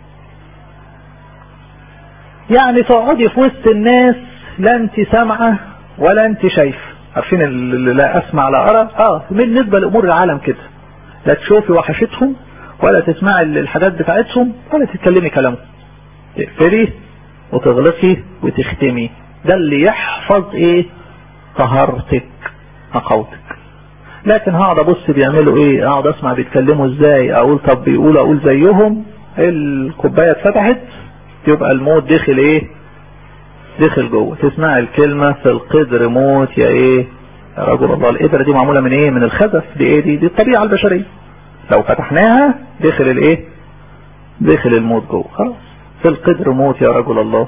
يعني تقعدي في وسط الناس لا انت سامعه ولا انت شايفه. عارفين اللي لا اسمع لا ارى؟ اه بالنسبه لامور العالم كده لا تشوفي وحشتهم ولا تسمعي الحاجات بتاعتهم ولا تتكلمي كلامهم، تقفلي وتغلقي وتختمي. ده اللي يحفظ ايه؟ طهارتك نقاوتك. لكن هقعد ابص بيعملوا ايه، اقعد اسمع بيتكلموا ازاي، اقول طب بيقول اقول زيهم، الكوبايه اتفتحت يبقى الموت دخل ايه؟ دخل جوه. تسمع الكلمه في القدر موت يا ايه يا رجل الله. القدره دي معموله من ايه؟ من الخزف. دي ايه دي؟ دي الطبيعه البشريه. لو فتحناها دخل الايه؟ دخل الموت جوه. خلاص في القدر موت يا رجل الله.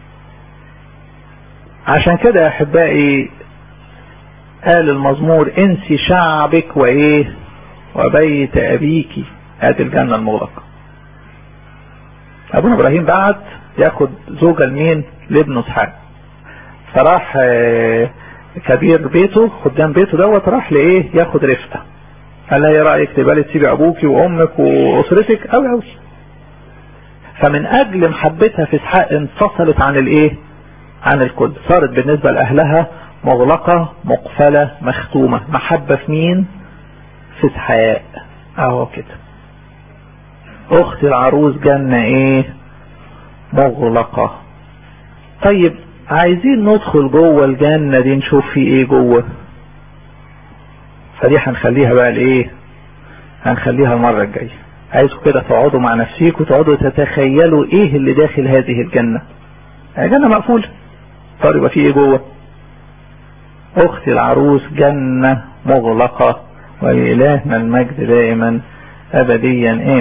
عشان كده يا احبائي قال المزمور انسي شعبك وايه وبيت ابيك، ادي الجنه المغلقه. ابونا ابراهيم بعت ياخد زوجة لمين؟ لابنه اسحاق. فراح كبير بيته خدام بيته دوت راح لايه؟ ياخد رفقه. قال لها ايه رايك تبالي تسيبي ابوكي وامك واسرتك؟ قوي قوي. فمن اجل محبتها في اسحاق انفصلت عن الايه؟ عن الكل. صارت بالنسبه لاهلها مغلقه مقفله مختومه. محبه في مين؟ في اسحاق. اهو كده. اخت العروس جنه ايه؟ مغلقه. طيب عايزين ندخل جوه الجنه دي نشوف في ايه جوه. فدي هنخليها بقى الايه؟ هنخليها المره الجايه. عايزكم كده تقعدوا مع نفسيكم وتقعدوا تتخيلوا ايه اللي داخل هذه الجنه. الجنه مقفوله. طيب يبقى في ايه جوه؟ اخت العروس جنه مغلقه، ولإلهنا المجد دائما ابديا.